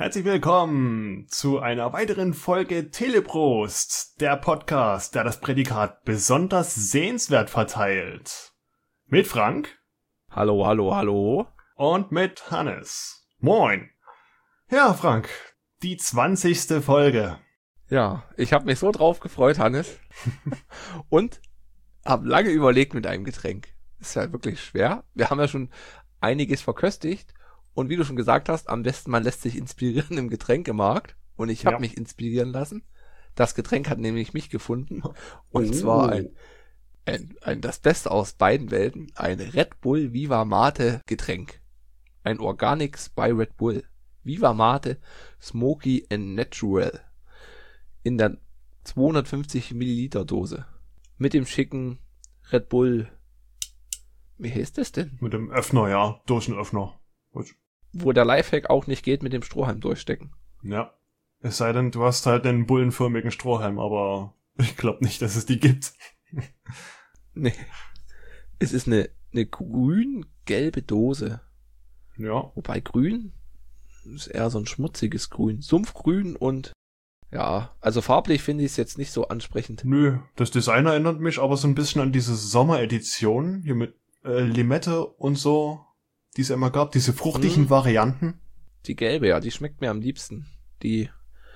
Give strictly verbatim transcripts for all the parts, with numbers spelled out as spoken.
Herzlich willkommen zu einer weiteren Folge Teleprost, der Podcast, der das Prädikat besonders sehenswert verteilt. Mit Frank. Hallo, hallo, hallo. Und mit Hannes. Moin. Ja, Frank, die zwanzigste Folge. Ja, ich habe mich so drauf gefreut, Hannes. Und habe lange überlegt mit einem Getränk. Ist ja wirklich schwer. Wir haben ja schon einiges verköstigt. Und wie du schon gesagt hast, am besten man lässt sich inspirieren im Getränkemarkt. Und ich habe Ja. mich inspirieren lassen. Das Getränk hat nämlich mich gefunden. Und Oh. zwar ein, ein, ein das Beste aus beiden Welten. Ein Red Bull Viva Mate Getränk. Ein Organics by Red Bull. Viva Mate Smoky and Natural. In der zweihundertfünfzig Milliliter Dose. Mit dem schicken Red Bull. Wie heißt das denn? Mit dem Öffner, ja. Dosenöffner. Gut. Wo der Lifehack auch nicht geht, mit dem Strohhalm durchstecken. Ja. Es sei denn, du hast halt den bullenförmigen Strohhalm, aber ich glaube nicht, dass es die gibt. Nee. Es ist eine, eine grün-gelbe Dose. Ja. Wobei grün ist eher so ein schmutziges Grün. Sumpfgrün und ja, also farblich finde ich es jetzt nicht so ansprechend. Nö, das Design erinnert mich aber so ein bisschen an diese Sommeredition, hier mit äh, Limette und so, die es immer gab, diese fruchtigen Mhm. Varianten. Die gelbe, ja, die schmeckt mir am liebsten. Die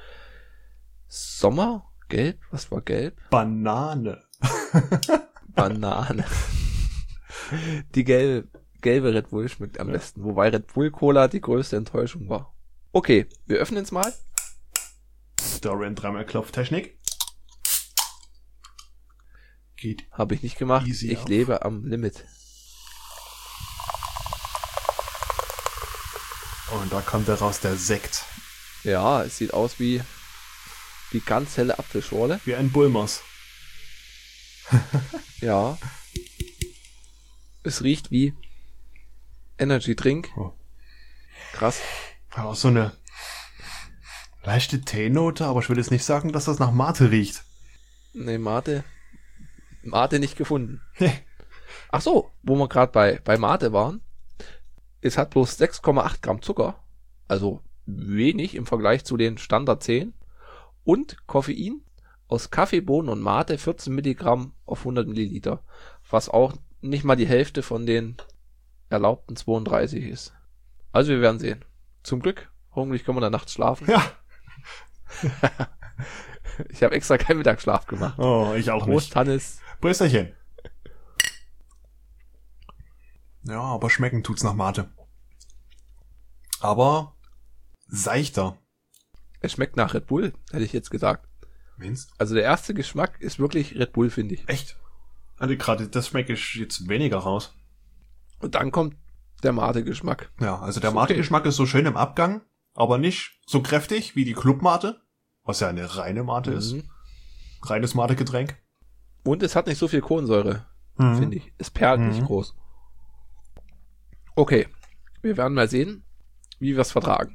Sommergelb? Was war gelb? Banane. Banane. Die gelbe, gelbe Red Bull schmeckt am Ja. besten. Wobei Red Bull Cola die größte Enttäuschung war. Okay, wir öffnen es mal. Dorian dreimal Klopftechnik. Geht. Habe ich nicht gemacht. Easy ich auf. lebe am Limit. Und da kommt daraus der Sekt. Ja, es sieht aus wie wie ganz helle Apfelschorle. Wie ein Bulmers. Ja. Es riecht wie Energy Drink. Oh. Krass. Ja, so eine leichte Teenote, aber ich will jetzt nicht sagen, dass das nach Mate riecht. Nee, Mate. Mate nicht gefunden. Nee. Ach so, wo wir gerade bei, bei Mate waren. Es hat bloß sechs Komma acht Gramm Zucker. Also wenig im Vergleich zu den Standard zehn. Und Koffein aus Kaffee, Bohnen und Mate vierzehn Milligramm auf hundert Milliliter. Was auch nicht mal die Hälfte von den erlaubten zweiunddreißig ist. Also wir werden sehen. Zum Glück. Hoffentlich können wir da nachts schlafen. Ja. Ich habe extra keinen Mittagsschlaf gemacht. Oh, ich auch Prost, nicht. Hannes. Prösterchen. Ja, aber schmecken tut's nach Mate. Aber seichter. Es schmeckt nach Red Bull, hätte ich jetzt gesagt. Meinst? Also der erste Geschmack ist wirklich Red Bull, finde ich. Echt? Also gerade das schmecke ich jetzt weniger raus. Und dann kommt der Mate-Geschmack. Ja, also der Ist okay. Mate-Geschmack ist so schön im Abgang, aber nicht so kräftig wie die Club-Mate, was ja eine reine Mate ist. Mhm. Reines Mate-Getränk. Und es hat nicht so viel Kohlensäure, Mhm. finde ich. Es perlt Mhm. nicht groß. Okay, wir werden mal sehen, wie wir es vertragen.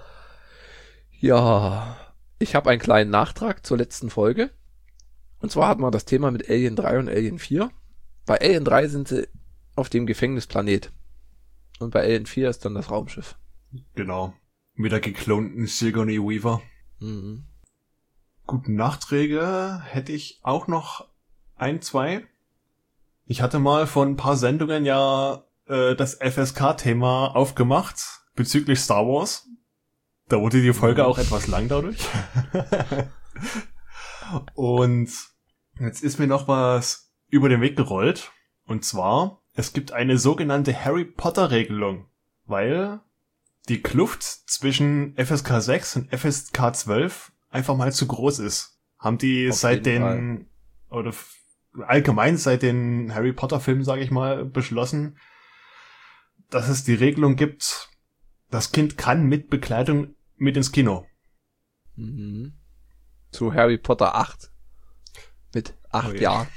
Ja, ich habe einen kleinen Nachtrag zur letzten Folge. Und zwar hatten wir das Thema mit Alien drei und Alien vier. Bei Alien drei sind sie auf dem Gefängnisplanet. Und bei Alien vier ist dann das Raumschiff. Genau. Mit der geklonten Sigourney Weaver. Mhm. Guten Nachträge hätte ich auch noch ein, zwei. Ich hatte mal vor ein paar Sendungen ja äh, das F S K-Thema aufgemacht bezüglich Star Wars. Da wurde die Folge Mhm. auch etwas lang dadurch. Und jetzt ist mir noch was über den Weg gerollt. Und zwar, es gibt eine sogenannte Harry Potter-Regelung, weil die Kluft zwischen F S K sechs und F S K zwölf einfach mal zu groß ist. Haben die Auf seit jeden den, oder f- allgemein seit den Harry Potter Filmen, sage ich mal, beschlossen, dass es die Regelung gibt, das Kind kann mit Begleitung mit ins Kino. Mhm. Zu Harry Potter acht. Mit acht Oh je. Jahren.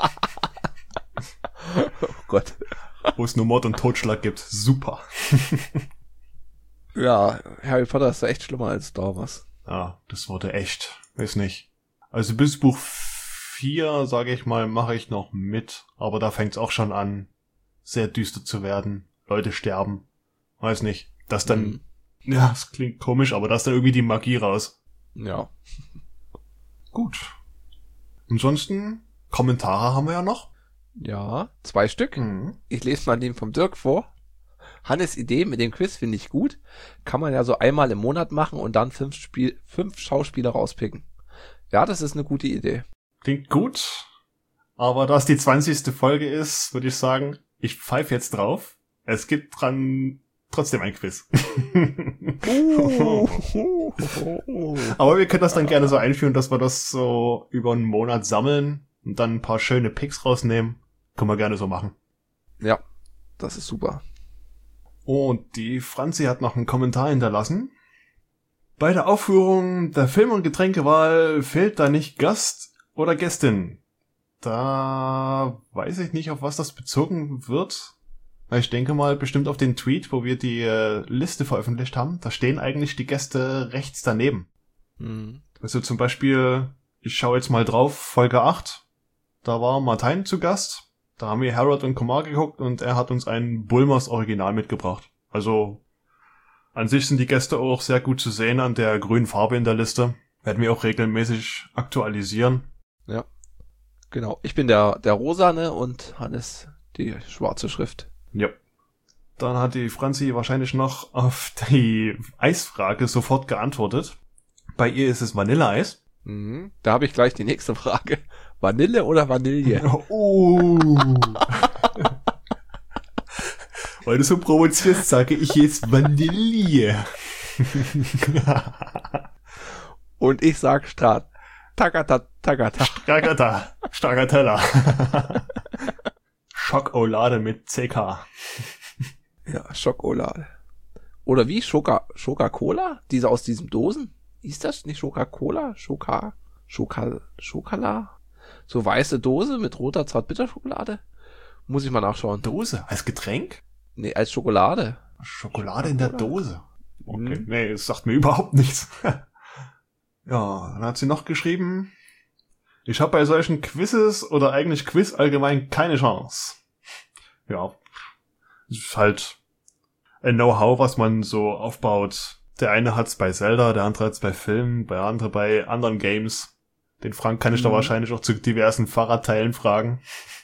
Oh Gott. Wo es nur Mord und Totschlag gibt. Super. Ja, Harry Potter ist echt schlimmer als Star Wars. Ja, das wurde echt. Weiß nicht. Also bis Buch vier, sage ich mal, mache ich noch mit. Aber da fängt's auch schon an, sehr düster zu werden. Leute sterben. Weiß nicht. Dass dann Mhm. Ja, das klingt komisch, aber da ist dann irgendwie die Magie raus. Ja. Gut. Ansonsten, Kommentare haben wir ja noch. Ja, zwei Stück. Mhm. Ich lese mal den vom Dirk vor. Hannes Idee mit dem Quiz finde ich gut. Kann man ja so einmal im Monat machen und dann fünf, Spiel, fünf Schauspieler rauspicken. Ja, das ist eine gute Idee. Klingt gut. Aber da es die zwanzigste Folge ist, würde ich sagen, ich pfeife jetzt drauf. Es gibt dran trotzdem ein Quiz. Uh. Aber wir können das dann gerne so einführen, dass wir das so über einen Monat sammeln und dann ein paar schöne Picks rausnehmen. Können wir gerne so machen. Ja, das ist super. Und die Franzi hat noch einen Kommentar hinterlassen. Bei der Aufführung der Film- und Getränkewahl fehlt da nicht Gast oder Gästin. Da weiß ich nicht, auf was das bezogen wird. Ich denke mal bestimmt auf den Tweet, wo wir die äh, Liste veröffentlicht haben. Da stehen eigentlich die Gäste rechts daneben. Mhm. Also zum Beispiel, ich schaue jetzt mal drauf, Folge acht. Da war Martin zu Gast. Da haben wir Harold und Kumar geguckt und er hat uns ein Bulmers Original mitgebracht. Also an sich sind die Gäste auch sehr gut zu sehen an der grünen Farbe in der Liste. Werden wir auch regelmäßig aktualisieren. Ja, genau. Ich bin der, der Rosane und Hannes die schwarze Schrift. Ja. Dann hat die Franzi wahrscheinlich noch auf die Eisfrage sofort geantwortet. Bei ihr ist es Vanilleeis. Mhm. Da habe ich gleich die nächste Frage. Vanille oder Vanille? Oh. Weil du so provozierst, sage ich jetzt Vanille. Und ich sag Strat. Tagata, tagata. Stragata. Stragatella. Schokolade mit C K. Ja, Schokolade. Oder wie? Schoka, Schoka-Cola? Diese aus diesen Dosen? Ist das nicht Schoka-Cola? Schoka, Schoka, Schokala? So weiße Dose mit roter Zartbitterschokolade? Muss ich mal nachschauen. Dose? Als Getränk? Nee, als Schokolade. Schokolade in der Dose? Okay, Mhm. nee, das sagt mir überhaupt nichts. Ja, dann hat sie noch geschrieben, ich habe bei solchen Quizzes oder eigentlich Quiz allgemein keine Chance. Ja, es ist halt ein Know-how, was man so aufbaut. Der eine hat's bei Zelda, der andere hat's bei Filmen, der andere bei anderen Games. Den Frank kann ich Mhm. da wahrscheinlich auch zu diversen Fahrradteilen fragen.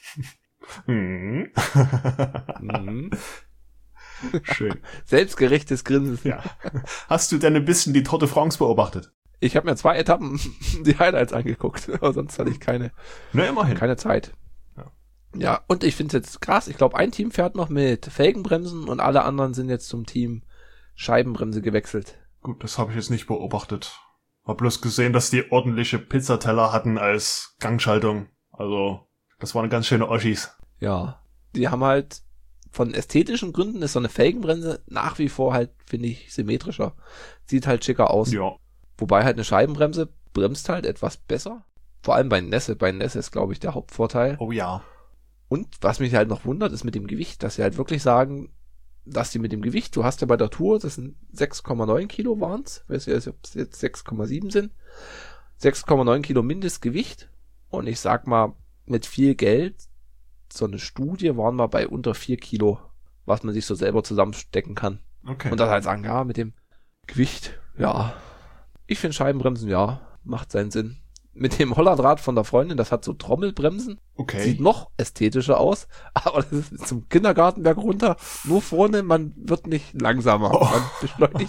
Hm. Mhm. Schön. Selbstgerechtes Grinsen. Ja. Hast du denn ein bisschen die Tour de France beobachtet? Ich habe mir zwei Etappen die Highlights angeguckt, aber sonst hatte ich keine, Ne, immerhin. keine Zeit. Ja. Ja, und ich finde es jetzt krass. Ich glaube, ein Team fährt noch mit Felgenbremsen und alle anderen sind jetzt zum Team Scheibenbremse gewechselt. Gut, das habe ich jetzt nicht beobachtet. Hab bloß gesehen, dass die ordentliche Pizzateller hatten als Gangschaltung. Also, das waren ganz schöne Oschis. Ja, die haben halt von ästhetischen Gründen ist so eine Felgenbremse nach wie vor halt, finde ich, symmetrischer. Sieht halt schicker aus. Ja. Wobei halt eine Scheibenbremse bremst halt etwas besser. Vor allem bei Nässe. Bei Nässe ist, glaube ich, der Hauptvorteil. Oh ja. Und was mich halt noch wundert, ist mit dem Gewicht, dass sie halt wirklich sagen, dass die mit dem Gewicht, du hast ja bei der Tour, das sind sechs Komma neun Kilo waren's, weiß ich, ob es jetzt sechs Komma sieben sind, sechs Komma neun Kilo Mindestgewicht. Und ich sag mal, mit viel Geld, so eine Studie waren wir bei unter vier Kilo, was man sich so selber zusammenstecken kann. Okay. Und dann halt sagen, ja, mit dem Gewicht, ja, ich finde Scheibenbremsen, ja, macht seinen Sinn. Mit dem Hollandrad von der Freundin, das hat so Trommelbremsen. Okay. Sieht noch ästhetischer aus, aber das ist zum Kindergartenberg runter. Nur vorne, man wird nicht langsamer. Oh. Man beschleunigt.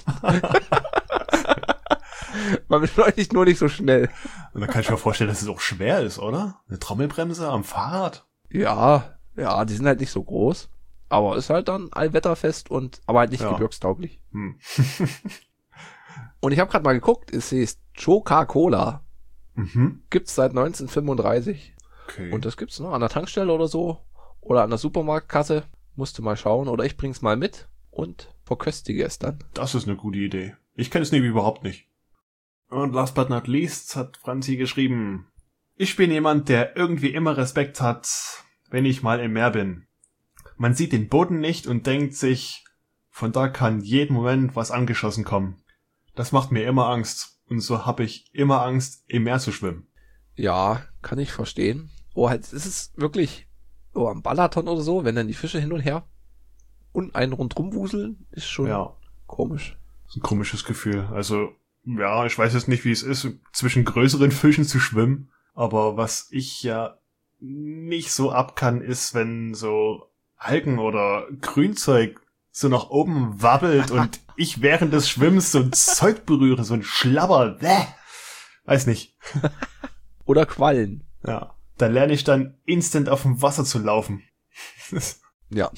Man beschleunigt nur nicht so schnell. Und da kann ich mir vorstellen, dass es auch schwer ist, oder? Eine Trommelbremse am Fahrrad? Ja, ja, die sind halt nicht so groß. Aber ist halt dann allwetterfest und, aber halt nicht Ja. gebirgstauglich. Hm. Und ich habe gerade mal geguckt, es heißt Coca-Cola. Mhm. Gibt's seit neunzehnhundertfünfunddreißig. Okay. Und das gibt's noch an der Tankstelle oder so. Oder an der Supermarktkasse. Musste mal schauen. Oder ich bring's mal mit und verköstige es dann. Das ist eine gute Idee. Ich kenne es nämlich überhaupt nicht. Und last but not least hat Franzi geschrieben, ich bin jemand, der irgendwie immer Respekt hat, wenn ich mal im Meer bin. Man sieht den Boden nicht und denkt sich, von da kann jeden Moment was angeschossen kommen. Das macht mir immer Angst. Und so habe ich immer Angst, im Meer zu schwimmen. Ja, kann ich verstehen. Oh, halt, es ist wirklich, oh, am Balaton oder so, wenn dann die Fische hin und her und einen rundrum wuseln, ist schon Ja. komisch. Das ist ein komisches Gefühl. Also, ja, ich weiß jetzt nicht, wie es ist, zwischen größeren Fischen zu schwimmen. Aber was ich ja nicht so ab kann, ist, wenn so Algen oder Grünzeug so nach oben wabbelt und ich während des Schwimmens so ein Zeug berühre, so ein Schlabber. Bäh. Weiß nicht. Oder Quallen. Ja, da lerne ich dann instant auf dem Wasser zu laufen. Ja.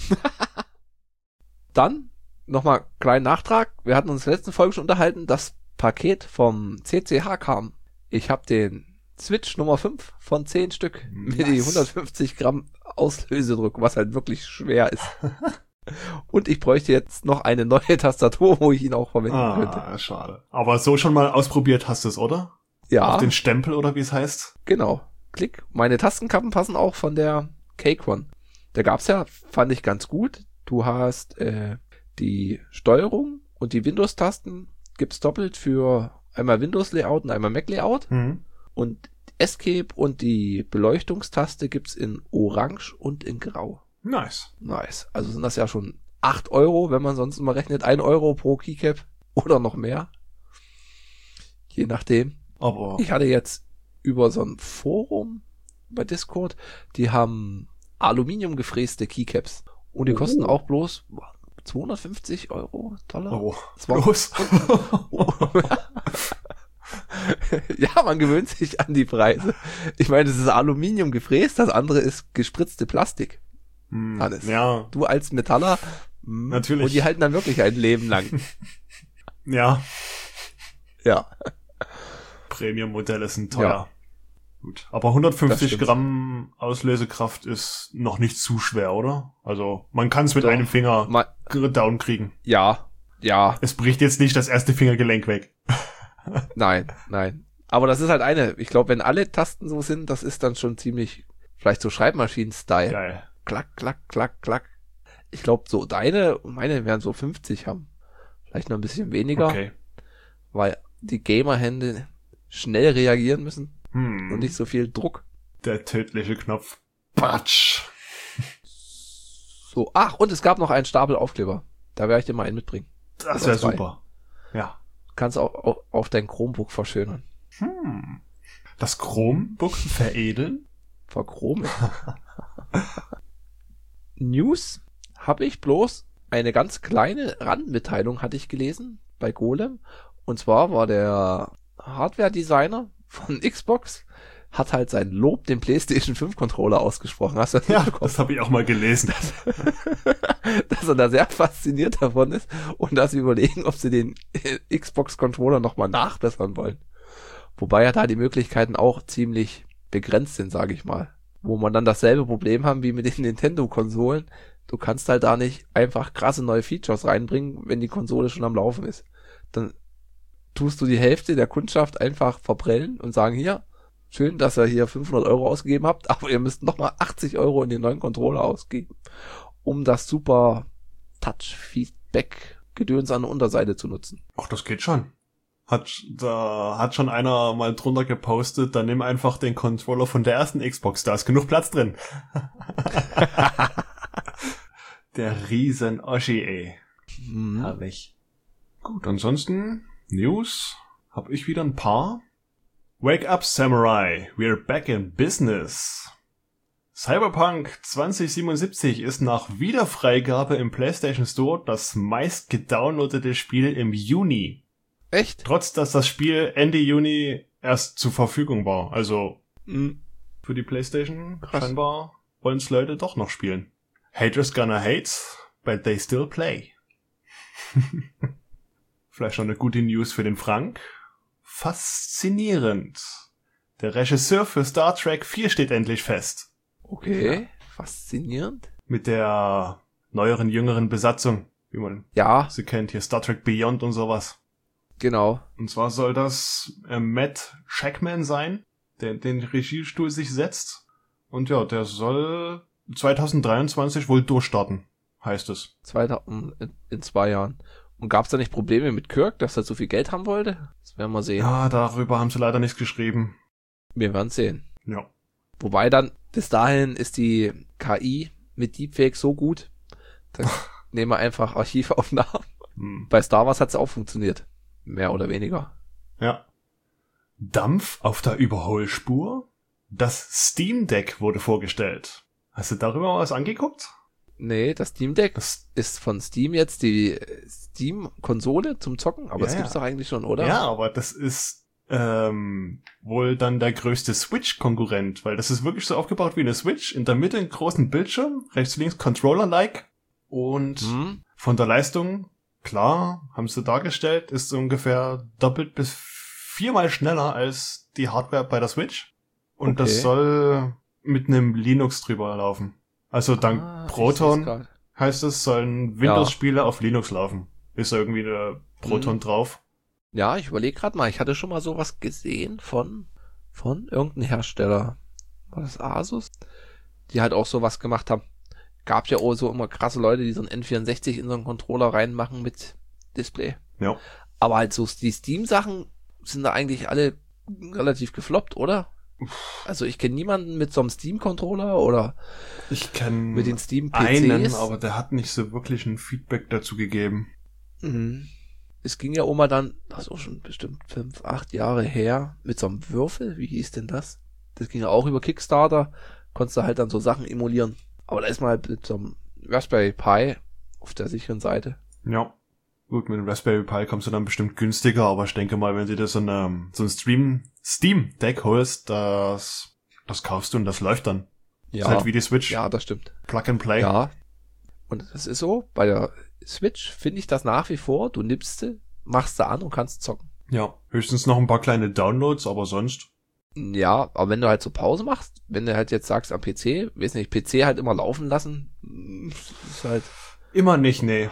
Dann nochmal kleinen Nachtrag. Wir hatten uns in der letzten Folge schon unterhalten, das Paket vom C C H kam. Ich habe den Switch Nummer fünf von zehn Stück mit die hundertfünfzig Gramm Auslösedruck, was halt wirklich schwer ist. Und ich bräuchte jetzt noch eine neue Tastatur, wo ich ihn auch verwenden ah, könnte. Ah, schade. Aber so schon mal ausprobiert hast du es, oder? Ja. Auf den Stempel oder wie es heißt? Genau. Klick. Meine Tastenkappen passen auch von der Cake One. Da gab's ja, fand ich ganz gut. Du hast äh, die Steuerung und die Windows-Tasten gibt's doppelt für einmal Windows-Layout und einmal Mac-Layout. Mhm. Und Escape und die Beleuchtungstaste gibt's in Orange und in Grau. Nice. Nice. Also sind das ja schon acht Euro, wenn man sonst immer rechnet, ein Euro pro Keycap oder noch mehr. Je nachdem. Aber ich hatte jetzt über so ein Forum bei Discord, die haben Aluminium gefräste Keycaps. Und die kosten oh. auch bloß zweihundertfünfzig Euro, Dollar. Oh, Zwar- bloß. Ja, man gewöhnt sich an die Preise. Ich meine, das ist Aluminium gefräst, das andere ist gespritzte Plastik. Hm, Alles. ja, Du als Metaller, mh, Natürlich. Und die halten dann wirklich ein Leben lang. ja. Ja. Premium-Modelle sind teuer. Ja. Gut. Aber hundertfünfzig Das stimmt. Gramm Auslösekraft ist noch nicht zu schwer, oder? Also, man kann es mit Doch. einem Finger Ma- down kriegen. ja, ja, Es bricht jetzt nicht das erste Fingergelenk weg. nein, nein. Aber das ist halt eine. Ich glaube, wenn alle Tasten so sind, das ist dann schon ziemlich, vielleicht so Schreibmaschinen-Style. Geil. Klack, klack, klack, klack. Ich glaube, so deine und meine werden so fünfzig haben. Vielleicht noch ein bisschen weniger, Okay. weil die Gamerhände schnell reagieren müssen Hm. und nicht so viel Druck. Der tödliche Knopf. Patsch. So, ach, und es gab noch einen Stapel Aufkleber. Da werde ich dir mal einen mitbringen. Das Oder wäre zwei. super. Ja. Kannst auch, auch auf dein Chromebook verschönern. Hm. Das Chromebook veredeln? Verchromen. News habe ich bloß eine ganz kleine Randmitteilung hatte ich gelesen bei Golem. Und zwar war der Hardware-Designer von Xbox hat halt sein Lob dem PlayStation fünf Controller ausgesprochen. Hast du das Ja, mitbekommen? das habe ich auch mal gelesen. Dass er da sehr fasziniert davon ist und dass sie überlegen, ob sie den Xbox-Controller nochmal nachbessern wollen. Wobei ja da die Möglichkeiten auch ziemlich begrenzt sind, sage ich mal. Wo man dann dasselbe Problem haben wie mit den Nintendo-Konsolen. Du kannst halt da nicht einfach krasse neue Features reinbringen, wenn die Konsole schon am Laufen ist. Dann tust du die Hälfte der Kundschaft einfach verprellen und sagen, hier, schön, dass ihr hier fünfhundert Euro ausgegeben habt, aber ihr müsst nochmal achtzig Euro in den neuen Controller ausgeben, um das super Touch-Feedback-Gedöns an der Unterseite zu nutzen. Ach, das geht schon. Hat, da hat schon einer mal drunter gepostet, dann nimm einfach den Controller von der ersten Xbox, da ist genug Platz drin. Der riesen Oschi, ey. Mhm. Herrlich. Gut, ansonsten News hab ich wieder ein paar. Wake up, Samurai, we're back in business. Cyberpunk zwanzig siebenundsiebzig ist nach Wiederfreigabe im PlayStation Store das meist gedownloadete Spiel im Juni. Echt? Trotz, dass das Spiel Ende Juni erst zur Verfügung war. Also Mhm. für die PlayStation Krass. scheinbar wollen es Leute doch noch spielen. Haters gonna hate, but they still play. Vielleicht noch eine gute News für den Frank. Faszinierend. Der Regisseur für Star Trek vier steht endlich fest. Okay, faszinierend. Mit der neueren, jüngeren Besatzung, wie man Ja, sie kennt. Hier Star Trek Beyond und sowas. genau. Und zwar soll das äh, Matt Shackman sein, der den Regiestuhl sich setzt. Und ja, der soll zwanzig dreiundzwanzig wohl durchstarten, heißt es. zweitausend, in, in zwei Jahren. Und gab es da nicht Probleme mit Kirk, dass er zu viel Geld haben wollte? Das werden wir sehen. Ja, darüber haben sie leider nichts geschrieben. Wir werden sehen. Ja. Wobei dann, bis dahin ist die K I mit Deepfake so gut, dann nehmen wir einfach Archivaufnahmen Hm. Bei Star Wars hat's auch funktioniert. Mehr oder weniger. Ja. Dampf auf der Überholspur? Das Steam Deck wurde vorgestellt. Hast du darüber mal was angeguckt? Nee, das Steam Deck Das, ist von Steam jetzt die Steam-Konsole zum Zocken, aber Ja, das gibt's ja. doch eigentlich schon, oder? ja, aber das ist ähm, wohl dann der größte Switch-Konkurrent, weil das ist wirklich so aufgebaut wie eine Switch. In der Mitte einen großen Bildschirm, rechts, links Controller-like und Hm? von der Leistung, klar, haben sie dargestellt, ist so ungefähr doppelt bis viermal schneller als die Hardware bei der Switch. Und Okay. das soll mit einem Linux drüber laufen. Also dank Ah, ich seh's Proton grad. heißt es, sollen Windows-Spiele auf Linux laufen. Ist da irgendwie der Proton Mhm. drauf? Ja, ich überlege gerade mal, ich hatte schon mal sowas gesehen von, von irgendeinem Hersteller. War das Asus? Die halt auch sowas gemacht haben. Gab ja auch so immer krasse Leute, die so einen N vierundsechzig in so einen Controller reinmachen mit Display. Ja. Aber halt so die Steam-Sachen sind da eigentlich alle relativ gefloppt, oder? Also ich kenne niemanden mit so einem Steam-Controller oder Ich kenne mit den Steam-P einen, Cs. aber der hat nicht so wirklich ein Feedback dazu gegeben. Mhm. Es ging ja auch mal dann, das ist auch schon bestimmt fünf, acht Jahre her, mit so einem Würfel. Wie hieß denn das? Das ging ja auch über Kickstarter. Konntest du halt dann so Sachen emulieren. Aber da ist man halt mit so einem Raspberry Pi auf der sicheren Seite. Ja. Gut, mit dem Raspberry Pi kommst du dann bestimmt günstiger, aber ich denke mal, wenn du dir so, eine, so ein Stream, Steam-Deck holst, das, das kaufst du und das läuft dann. Ja, Ist halt wie die Switch. ja, das stimmt. Plug and Play. Ja. Und das ist so, bei der Switch finde ich das nach wie vor, du nimmst sie, machst sie an und kannst zocken. Ja. Höchstens noch ein paar kleine Downloads, aber sonst. Ja, aber wenn du halt so Pause machst, wenn du halt jetzt sagst am P C, weiß nicht, P C halt immer laufen lassen, ist halt, Immer nicht, nee.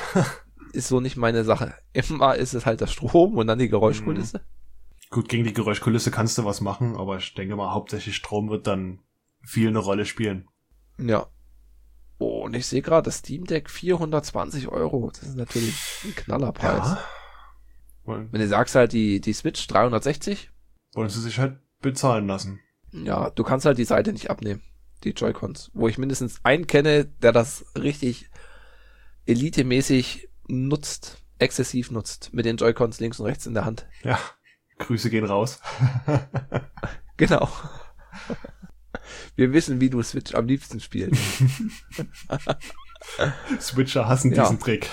ist so nicht meine Sache. Immer ist es halt der Strom und dann die Geräuschkulisse. Gut, gegen die Geräuschkulisse kannst du was machen, aber ich denke mal, hauptsächlich Strom wird dann viel eine Rolle spielen. Ja. Oh, und ich sehe gerade, das Steam Deck vierhundertzwanzig Euro. Das ist natürlich ein Knallerpreis. Ja. Wollen, Wenn du sagst halt, die, die Switch dreihundertsechzig, wollen sie sich halt bezahlen lassen. ja, du kannst halt die Seite nicht abnehmen. Die Joy-Cons. Wo ich mindestens einen kenne, der das richtig elitemäßig nutzt, exzessiv nutzt, mit den Joy-Cons links und rechts in der Hand. Ja. Grüße gehen raus. Genau. Wir wissen, wie du Switch am liebsten spielst. Switcher hassen Ja. diesen Trick.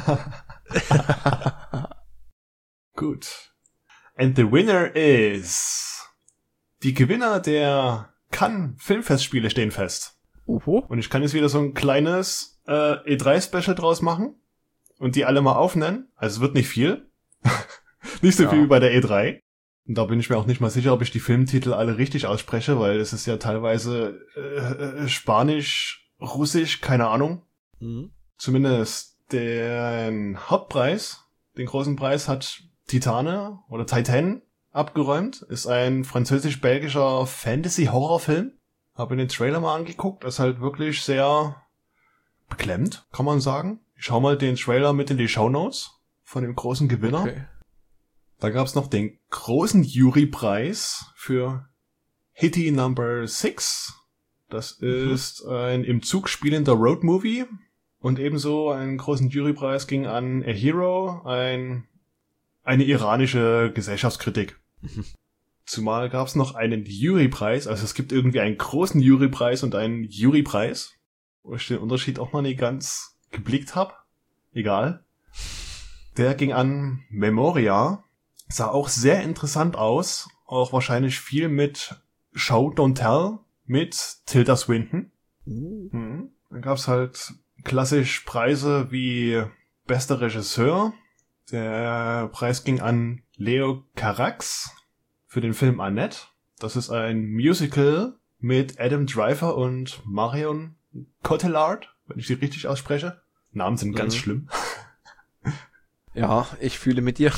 Gut. And the winner is... Die Gewinner der Cannes Filmfestspiele stehen fest. Oho. Und ich kann jetzt wieder so ein kleines äh, E drei Special draus machen und die alle mal aufnennen. Also es wird nicht viel. Nicht so Ja. viel wie bei der E drei. Und da bin ich mir auch nicht mal sicher, ob ich die Filmtitel alle richtig ausspreche, weil es ist ja teilweise äh, äh, Spanisch, Russisch, keine Ahnung. Mhm. Zumindest den Hauptpreis, den großen Preis hat Titane oder Titan abgeräumt. Ist ein französisch-belgischer Fantasy-Horrorfilm. Habe den Trailer mal angeguckt. Ist halt wirklich sehr beklemmt, kann man sagen. Ich schau mal den Trailer mit in die Shownotes von dem großen Gewinner. Okay. Da gab's noch den großen Jurypreis für Hitty Number six. Das ist ein im Zug spielender Roadmovie. Und ebenso einen großen Jurypreis ging an A Hero, ein, eine iranische Gesellschaftskritik. Mhm. Zumal gab's noch einen Jurypreis, also es gibt irgendwie einen großen Jurypreis und einen Jurypreis, wo ich den Unterschied auch noch nicht ganz geblickt hab. Egal. Der ging an Memoria. Sah auch sehr interessant aus. Auch wahrscheinlich viel mit Show Don't Tell mit Tilda Swinton. Uh. Mhm. Dann gab's halt klassisch Preise wie bester Regisseur. Der Preis ging an Leo Carax für den Film Annette. Das ist ein Musical mit Adam Driver und Marion Cotillard, wenn ich sie richtig ausspreche. Namen sind ganz Mhm. schlimm. Ja, ich fühle mit dir.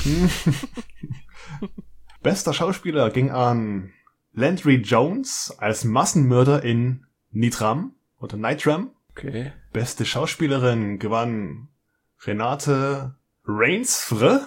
Bester Schauspieler ging an Landry Jones als Massenmörder in Nitram oder Nitram. Okay. Beste Schauspielerin gewann Renate Rainsfre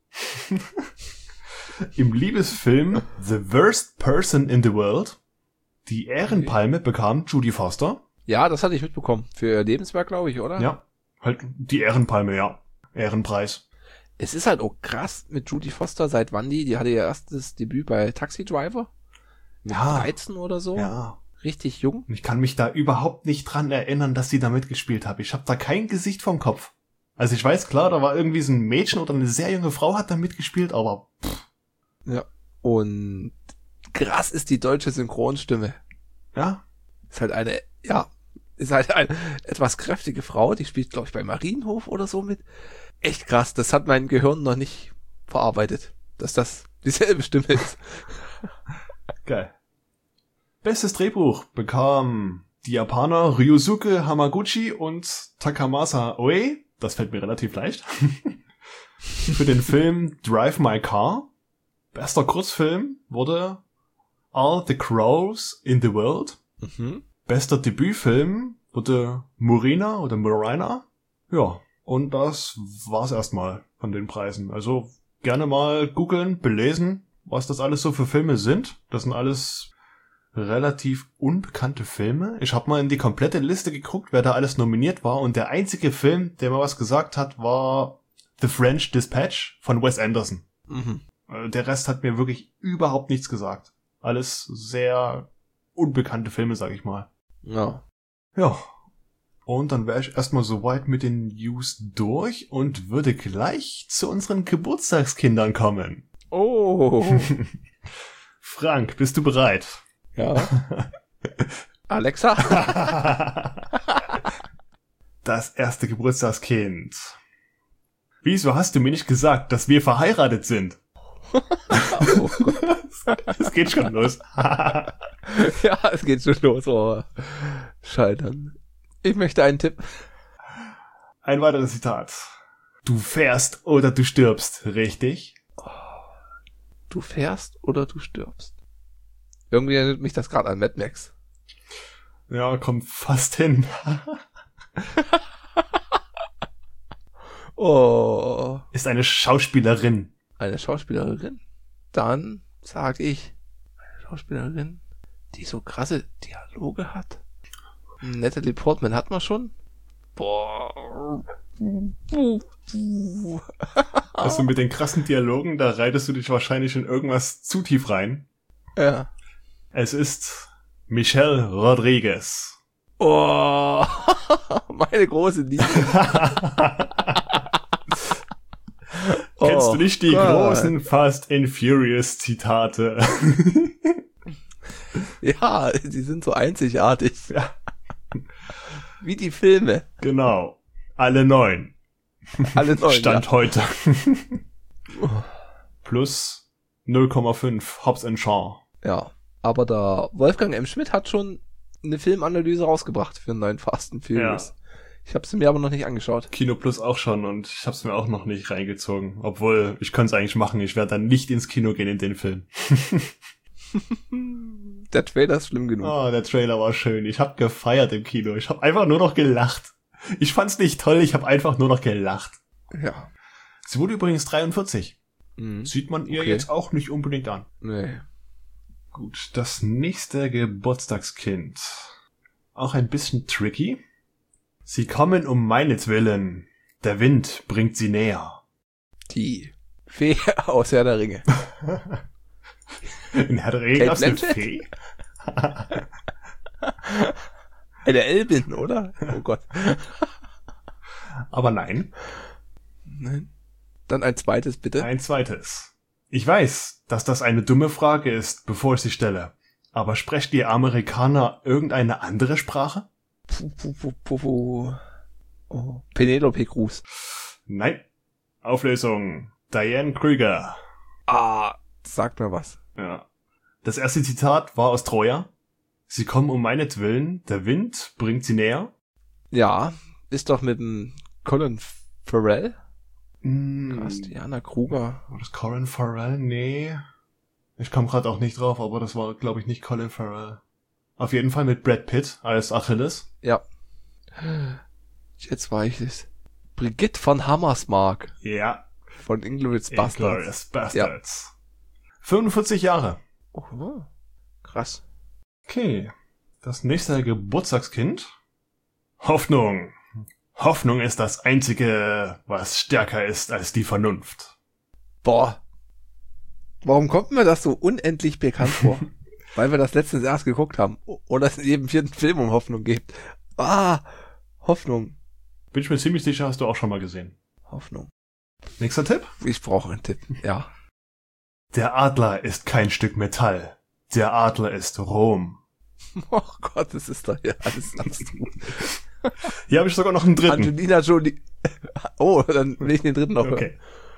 im Liebesfilm The Worst Person in the World. Die Ehrenpalme bekam Judy Foster. Ja, das hatte ich mitbekommen. Für ihr Lebenswerk, glaube ich, oder? Ja, halt die Ehrenpalme, ja. Ehrenpreis. Es ist halt auch krass mit Jodie Foster, seit wann die, die hatte ihr erstes Debüt bei Taxi Driver. Mit Ja. dreizehn oder so. Ja. Richtig jung. Und ich kann mich da überhaupt nicht dran erinnern, dass sie da mitgespielt hat. Ich habe da kein Gesicht vom Kopf. Also ich weiß, klar, da war irgendwie so ein Mädchen oder eine sehr junge Frau hat da mitgespielt, aber pff, Ja. Und krass ist die deutsche Synchronstimme. ja. Ist halt eine, ja, ist halt eine etwas kräftige Frau, die spielt, glaube ich, bei Marienhof oder so mit. Echt krass, das hat mein Gehirn noch nicht verarbeitet, dass das dieselbe Stimme ist. Geil. Bestes Drehbuch bekam die Japaner Ryusuke Hamaguchi und Takamasa Oe. Das fällt mir relativ leicht. Für den Film Drive My Car. Bester Kurzfilm wurde All the Crows in the World. Mhm. Bester Debütfilm wurde Murina oder Murina. Ja, und das war's erstmal von den Preisen. Also gerne mal googeln, belesen, was das alles so für Filme sind. Das sind alles relativ unbekannte Filme. Ich habe mal in die komplette Liste geguckt, wer da alles nominiert war. Und der einzige Film, der mir was gesagt hat, war The French Dispatch von Wes Anderson. Mhm. Der Rest hat mir wirklich überhaupt nichts gesagt. Alles sehr unbekannte Filme, sag ich mal. Ja. Ja. Und dann wäre ich erstmal soweit mit den News durch und würde gleich zu unseren Geburtstagskindern kommen. Oh. Frank, bist du bereit? Ja. Alexa? Das erste Geburtstagskind. Wieso hast du mir nicht gesagt, dass wir verheiratet sind? Oh Gott. Es geht schon los. Ja, es geht schon los. Oh. Scheitern. Ich möchte einen Tipp. Ein weiteres Zitat. Du fährst oder du stirbst, richtig? Du fährst oder du stirbst. Irgendwie erinnert mich das gerade an Mad Max. Ja, kommt fast hin. Oh. Ist eine Schauspielerin. Eine Schauspielerin? Dann sag ich, eine Schauspielerin, die so krasse Dialoge hat. Natalie Portman hat man schon. Boah. Also mit den krassen Dialogen, da reitest du dich wahrscheinlich in irgendwas zu tief rein. Ja. Es ist Michelle Rodriguez. Oh. Meine große Liebe. Kennst Oh du nicht die Gott. großen Fast and Furious Zitate? Ja, die sind so einzigartig. Ja. Wie die Filme. Genau. Alle neun. Alle neun. Stand Ja. heute. Plus null Komma fünf Hobbs and Shaw. Ja. Aber der Wolfgang M. Schmidt hat schon eine Filmanalyse rausgebracht für einen neuen Fast and Furious. Ich habe sie mir aber noch nicht angeschaut. Kino Plus auch schon und ich habe es mir auch noch nicht reingezogen. Obwohl, ich könnte es eigentlich machen. Ich werde dann nicht ins Kino gehen in den Film. Der Trailer ist schlimm genug. Oh, der Trailer war schön. Ich habe gefeiert im Kino. Ich habe einfach nur noch gelacht. Ich fand's nicht toll, ich habe einfach nur noch gelacht. Ja. Sie wurde übrigens dreiundvierzig. Mhm. Sieht man ihr Okay. jetzt auch nicht unbedingt an. Nee. Gut, das nächste Geburtstagskind. Auch ein bisschen tricky. Sie kommen um meinetwillen. Der Wind bringt sie näher. Die Fee aus Herr der Ringe. In Herr der Ringe Kate gab's eine Blanchett? Fee? Eine Elbin, oder? Oh Gott. Aber nein. Nein. Dann ein zweites, bitte. Ein zweites. Ich weiß, dass das eine dumme Frage ist, bevor ich sie stelle. Aber sprecht ihr Amerikaner irgendeine andere Sprache? Puh, puh, puh, puh, puh. Oh. Penelope Cruz. Nein. Auflösung. Diane Krüger. Ah, sagt mir was. Ja. Das erste Zitat war aus Troja. Sie kommen um meinetwillen, der Wind bringt sie näher. Ja, ist doch mit dem Colin Farrell. Mm, Krass, Diana Kruger. war das Colin Farrell? Nee. Ich komme gerade auch nicht drauf, aber das war, glaube ich, nicht Colin Farrell. Auf jeden Fall mit Brad Pitt als Achilles. Ja. Jetzt weiß ich es. Brigitte von Hammersmark Ja. von Inglourious Basterds. Inglourious Bastards. fünfundvierzig Jahre. Oh, krass. Okay. Das nächste Geburtstagskind. Hoffnung. Hoffnung ist das Einzige, was stärker ist als die Vernunft. Boah. Warum kommt mir das so unendlich bekannt vor? Weil wir das letztens erst geguckt haben. Oder es in jedem vierten Film um Hoffnung geht. Ah, Hoffnung. Bin ich mir ziemlich sicher, hast du auch schon mal gesehen. Hoffnung. Nächster Tipp? Ich brauche einen Tipp, ja. Der Adler ist kein Stück Metall. Der Adler ist Rom. Oh Gott, das ist doch ja alles ganz gut. Hier habe ich sogar noch einen dritten. Angelina Jolie. Oh, dann will ich den dritten noch hören. Okay.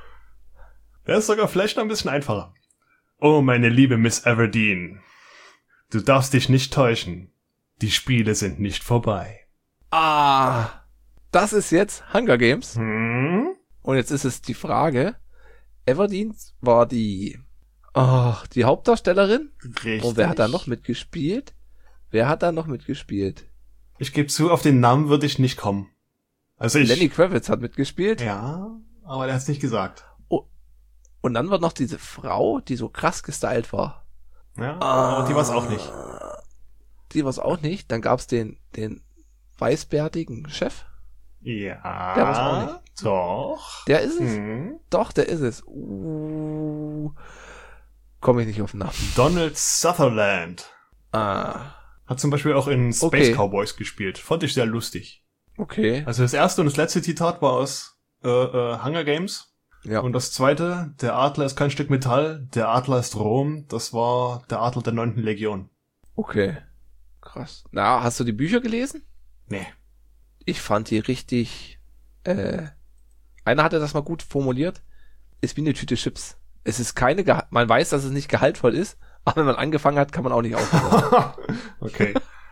Der ist sogar vielleicht noch ein bisschen einfacher. Oh, meine liebe Miss Everdeen. Du darfst dich nicht täuschen. Die Spiele sind nicht vorbei. Ah, das ist jetzt Hunger Games. Hm? Und jetzt ist es die Frage, Everdeen war die, ach, die Hauptdarstellerin. Richtig. Und wer hat da noch mitgespielt? Wer hat da noch mitgespielt? Ich gebe zu, auf den Namen würde ich nicht kommen. Also ich... Lenny Kravitz hat mitgespielt. Ja, aber der hat's nicht gesagt. Und dann war noch diese Frau, die so krass gestylt war. Ja, aber die war's auch nicht. Die war's auch nicht. Dann gab's den, den weißbärtigen Chef. Ja. Der war's auch nicht. Doch. Der ist es. Hm. Doch, der ist es. Uh, Komme ich nicht auf den Namen. Donald Sutherland. Ah, Hat zum Beispiel auch in Space Okay. Cowboys gespielt. Fand ich sehr lustig. okay. Also das erste und das letzte Zitat war aus äh, äh, Hunger Games. Ja. Und das zweite, der Adler ist kein Stück Metall, der Adler ist Rom. Das war der Adler der neunten Legion. Okay. Krass. Na, hast du die Bücher gelesen? Nee. Ich fand die richtig, äh, einer hatte das mal gut formuliert. Ist wie eine Tüte Chips. Es ist keine, Geha- man weiß, dass es nicht gehaltvoll ist, aber wenn man angefangen hat, kann man auch nicht aufhören. Okay.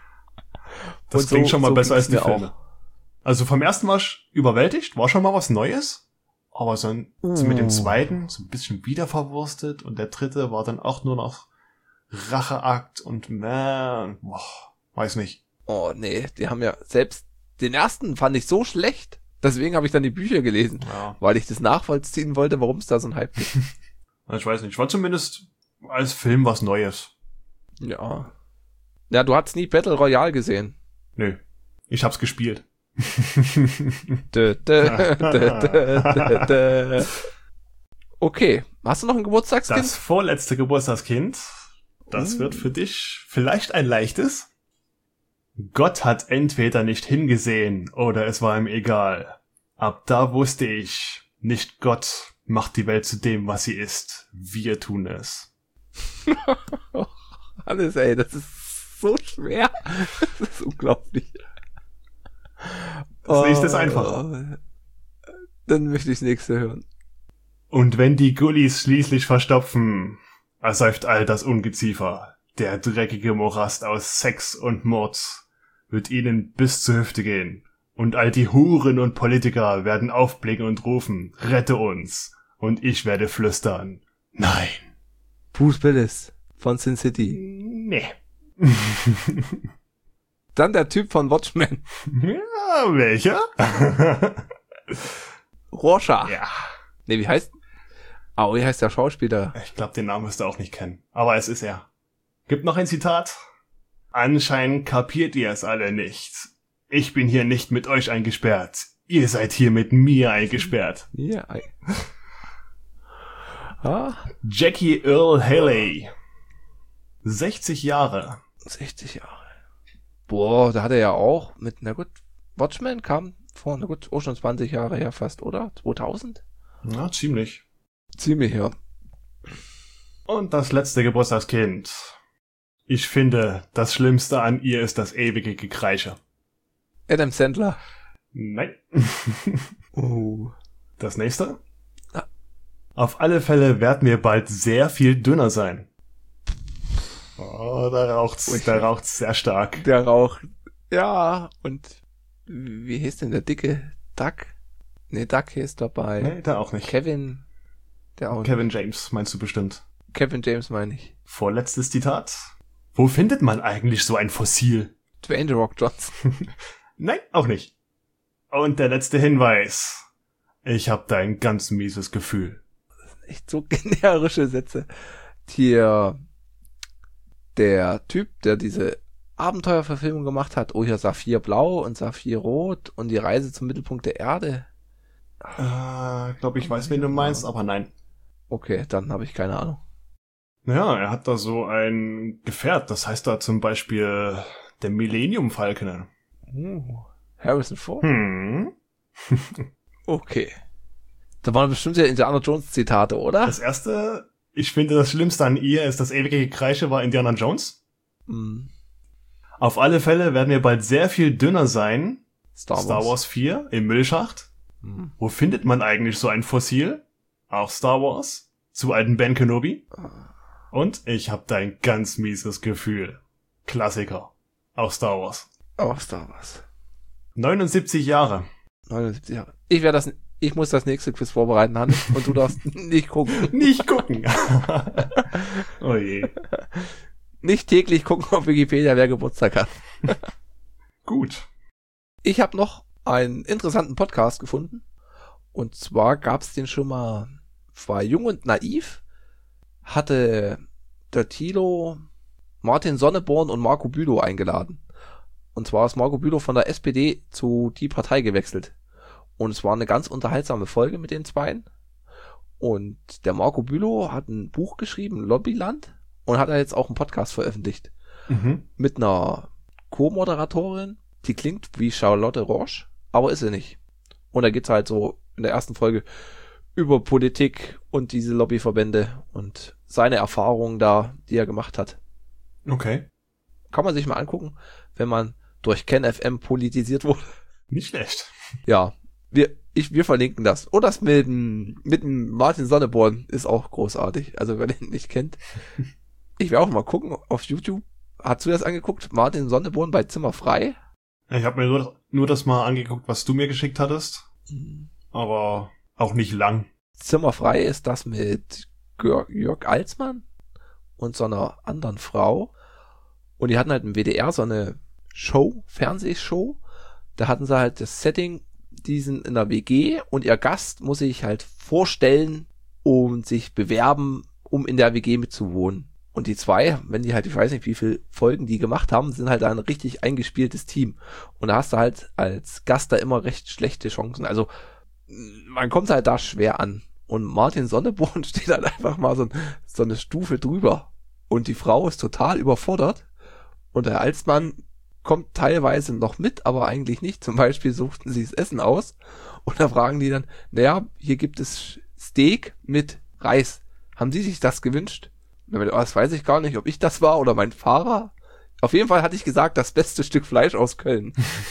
Das Und klingt so- schon mal so besser als ging's die mir Filme. Also vom ersten war ich überwältigt, war schon mal was Neues. Aber so, ein, so mit dem Uh. zweiten so ein bisschen wieder verwurstet und der dritte war dann auch nur noch Racheakt und man, boah, weiß nicht. Oh nee, die haben ja, selbst den ersten fand ich so schlecht, deswegen habe ich dann die Bücher gelesen, Ja, weil ich das nachvollziehen wollte, warum es da so ein Hype gibt. also ich weiß nicht, war zumindest als Film was Neues. Ja. Ja, du hast nie Battle Royale gesehen. Nö, ich hab's gespielt. Dö, dö, dö, dö, dö, dö. Okay, hast du noch ein Geburtstagskind? Das vorletzte Geburtstagskind, das Uh. wird für dich vielleicht ein leichtes. Gott hat entweder nicht hingesehen oder es war ihm egal. Ab da wusste ich, nicht Gott macht die Welt zu dem, was sie ist. Wir tun es. Alles, ey, das ist so schwer. Das ist unglaublich. Das nächste ist Oh, einfacher. Dann möchte ich das nächste hören. Und wenn die Gullis schließlich verstopfen, ersäuft all das Ungeziefer. Der dreckige Morast aus Sex und Mord wird ihnen bis zur Hüfte gehen. Und all die Huren und Politiker werden aufblicken und rufen, rette uns. Und ich werde flüstern, nein. Bruce Willis von Sin City. Nee. Dann der Typ von Watchmen. Ja, welcher? Rorschach. Ja, Nee, wie heißt... Ah, wie heißt der Schauspieler? ich glaube, den Namen wirst du auch nicht kennen. Aber es ist er. Gibt noch ein Zitat. Anscheinend kapiert ihr es alle nicht. Ich bin hier nicht mit euch eingesperrt. Ihr seid hier mit mir eingesperrt. Ja. ei- Ah, Jackie Earl Haley. sechzig Jahre. sechzig Jahre. Boah, da hat er ja auch mit, na gut, Watchmen kam vor, na gut, auch schon zwanzig Jahre her fast, oder? zweitausend? Ja, ziemlich. Ziemlich her. Und das letzte Geburtstagskind. Ich finde, das Schlimmste an ihr ist das ewige Gekreische. Adam Sandler. Nein. Oh. Das nächste? Ah. Auf alle Fälle werden wir bald sehr viel dünner sein. Oh, da raucht's, Ui. da raucht's sehr stark. Der Rauch. Ja, und wie hieß denn der dicke Duck? Nee, Duck hieß dabei. Nee, da auch nicht. Kevin. Der auch Kevin James meinst du bestimmt. Kevin James meine ich. Vorletztes Zitat. Wo findet man eigentlich so ein Fossil? Dwayne The Rock Johnson. Nein, auch nicht. Und der letzte Hinweis. Ich hab da ein ganz mieses Gefühl. Echt so generische Sätze. Hier, der Typ, der diese Abenteuerverfilmung gemacht hat. Oh, hier Saphir Blau und Saphir Rot und die Reise zum Mittelpunkt der Erde. Äh, glaube ich weiß, wen du meinst, aber nein. Okay, dann habe ich keine Ahnung. Naja, er hat da so ein Gefährt, das heißt da zum Beispiel der Millennium Falcon. Uh, Harrison Ford? Hm. Okay. Da waren bestimmt ja Indiana Jones Zitate, oder? Das erste, ich finde das Schlimmste an ihr ist das ewige Gekreische war Indiana Jones. Hm. Auf alle Fälle werden wir bald sehr viel dünner sein. Star Wars. Star Wars vier im Müllschacht. Hm. Wo findet man eigentlich so ein Fossil? Auch Star Wars. Zu alten Ben Kenobi. Und ich hab da ein ganz mieses Gefühl. Klassiker. Auch Star Wars. Auch Star Wars. neunundsiebzig Jahre. neunundsiebzig Jahre. Ich werde das, ich muss das nächste Quiz vorbereiten, Hannes, und du darfst nicht gucken. Nicht gucken. Oh je. Nicht täglich gucken auf Wikipedia, wer Geburtstag hat. Gut. Ich habe noch einen interessanten Podcast gefunden. Und zwar gab's den schon mal, war Jung und Naiv, hatte der Thilo Martin Sonneborn und Marco Bülow eingeladen. Und zwar ist Marco Bülow von der S P D zu die Partei gewechselt. Und es war eine ganz unterhaltsame Folge mit den Zweien. Und der Marco Bülow hat ein Buch geschrieben, Lobbyland, und hat da jetzt auch einen Podcast veröffentlicht. Mhm. Mit einer Co-Moderatorin, die klingt wie Charlotte Roche, aber ist sie nicht. Und da geht's halt so in der ersten Folge über Politik und diese Lobbyverbände und seine Erfahrungen da, die er gemacht hat. Okay. Kann man sich mal angucken, wenn man durch KenF M politisiert wurde. Nicht schlecht. Ja, wir, ich, wir verlinken das. Und das mit, dem- mit dem Martin Sonneborn ist auch großartig. Also wer den nicht kennt. Ich werde auch mal gucken auf YouTube. Hast du das angeguckt? Martin Sonneborn bei Zimmer frei? Ich habe mir nur, nur das mal angeguckt, was du mir geschickt hattest. Aber auch nicht lang. Zimmer frei ist das mit Jörg, Jörg Alsmann und so einer anderen Frau. Und die hatten halt im W D R so eine Show, Fernsehshow. Da hatten sie halt das Setting, die sind in der W G und ihr Gast muss sich halt vorstellen und sich bewerben, um in der W G mitzuwohnen. Und die zwei, wenn die halt, ich weiß nicht, wie viele Folgen die gemacht haben, sind halt ein richtig eingespieltes Team. Und da hast du halt als Gast da immer recht schlechte Chancen. Also man kommt halt da schwer an. Und Martin Sonneborn steht halt einfach mal so, so eine Stufe drüber. Und die Frau ist total überfordert. Und der Alsmann kommt teilweise noch mit, aber eigentlich nicht. Zum Beispiel suchten sie das Essen aus. Und da fragen die dann, naja, hier gibt es Steak mit Reis. Haben Sie sich das gewünscht? Und dann, oh, das weiß ich gar nicht, ob ich das war oder mein Fahrer. Auf jeden Fall hatte ich gesagt, das beste Stück Fleisch aus Köln.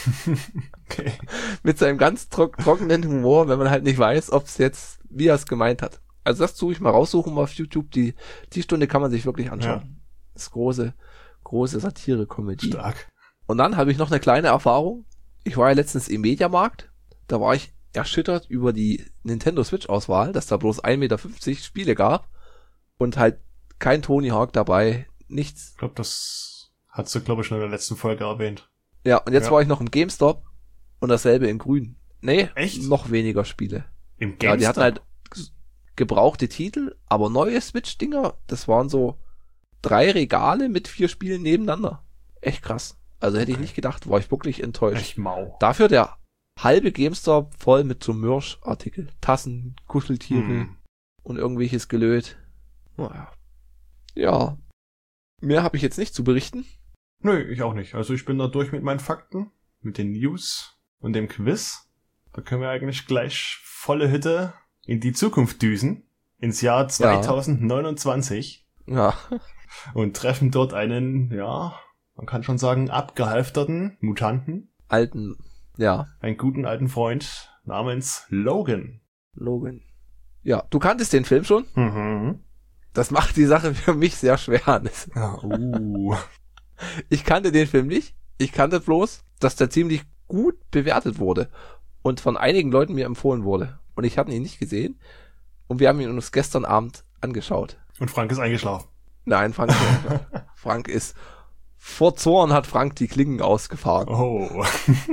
Okay. Mit seinem ganz trock trockenen Humor, wenn man halt nicht weiß, ob es jetzt, wie er es gemeint hat. Also das tue ich mal raussuchen auf YouTube. Die, die Stunde kann man sich wirklich anschauen. Ja. Das ist große, große Satire-Komödie. Stark. Und dann habe ich noch eine kleine Erfahrung. Ich war ja letztens im Mediamarkt. Da war ich erschüttert über die Nintendo Switch-Auswahl, dass da bloß ein Meter fünfzig Spiele gab. Und halt kein Tony Hawk dabei. Nichts. Ich glaube, das hast du, glaube ich, schon in der letzten Folge erwähnt. Ja, und jetzt Ja. war ich noch im GameStop. Und dasselbe in grün. Nee, Echt? noch weniger Spiele. Im Ja, GameStop? die hatten halt g- gebrauchte Titel, aber neue Switch-Dinger, das waren so drei Regale mit vier Spielen nebeneinander. Echt krass. Also hätte ich Okay. nicht gedacht, war ich wirklich enttäuscht. Echt mau. Dafür der halbe GameStop voll mit so Mörsch-Artikel. Tassen, Kuscheltiere Hm. und irgendwelches Gelöt. Naja. Ja. Mehr habe ich jetzt nicht zu berichten. Nö, ich auch nicht. Also ich bin da durch mit meinen Fakten, mit den News und dem Quiz. Da können wir eigentlich gleich volle Hütte in die Zukunft düsen. Ins Jahr zweitausendneunundzwanzig. Ja. Und treffen dort einen, ja, man kann schon sagen, abgehalfterten Mutanten. Alten, ja, Einen guten alten Freund namens Logan. Logan. Ja, du kanntest den Film schon? Mhm. Das macht die Sache für mich sehr schwer, Hannes. Ja, uh. Ich kannte den Film nicht. Ich kannte bloß, dass der ziemlich gut bewertet wurde und von einigen Leuten mir empfohlen wurde. Und ich hatte ihn nicht gesehen. Und wir haben ihn uns gestern Abend angeschaut. Und Frank ist eingeschlafen. Nein, Frank, Frank ist, vor Zorn hat Frank die Klingen ausgefahren. Oh.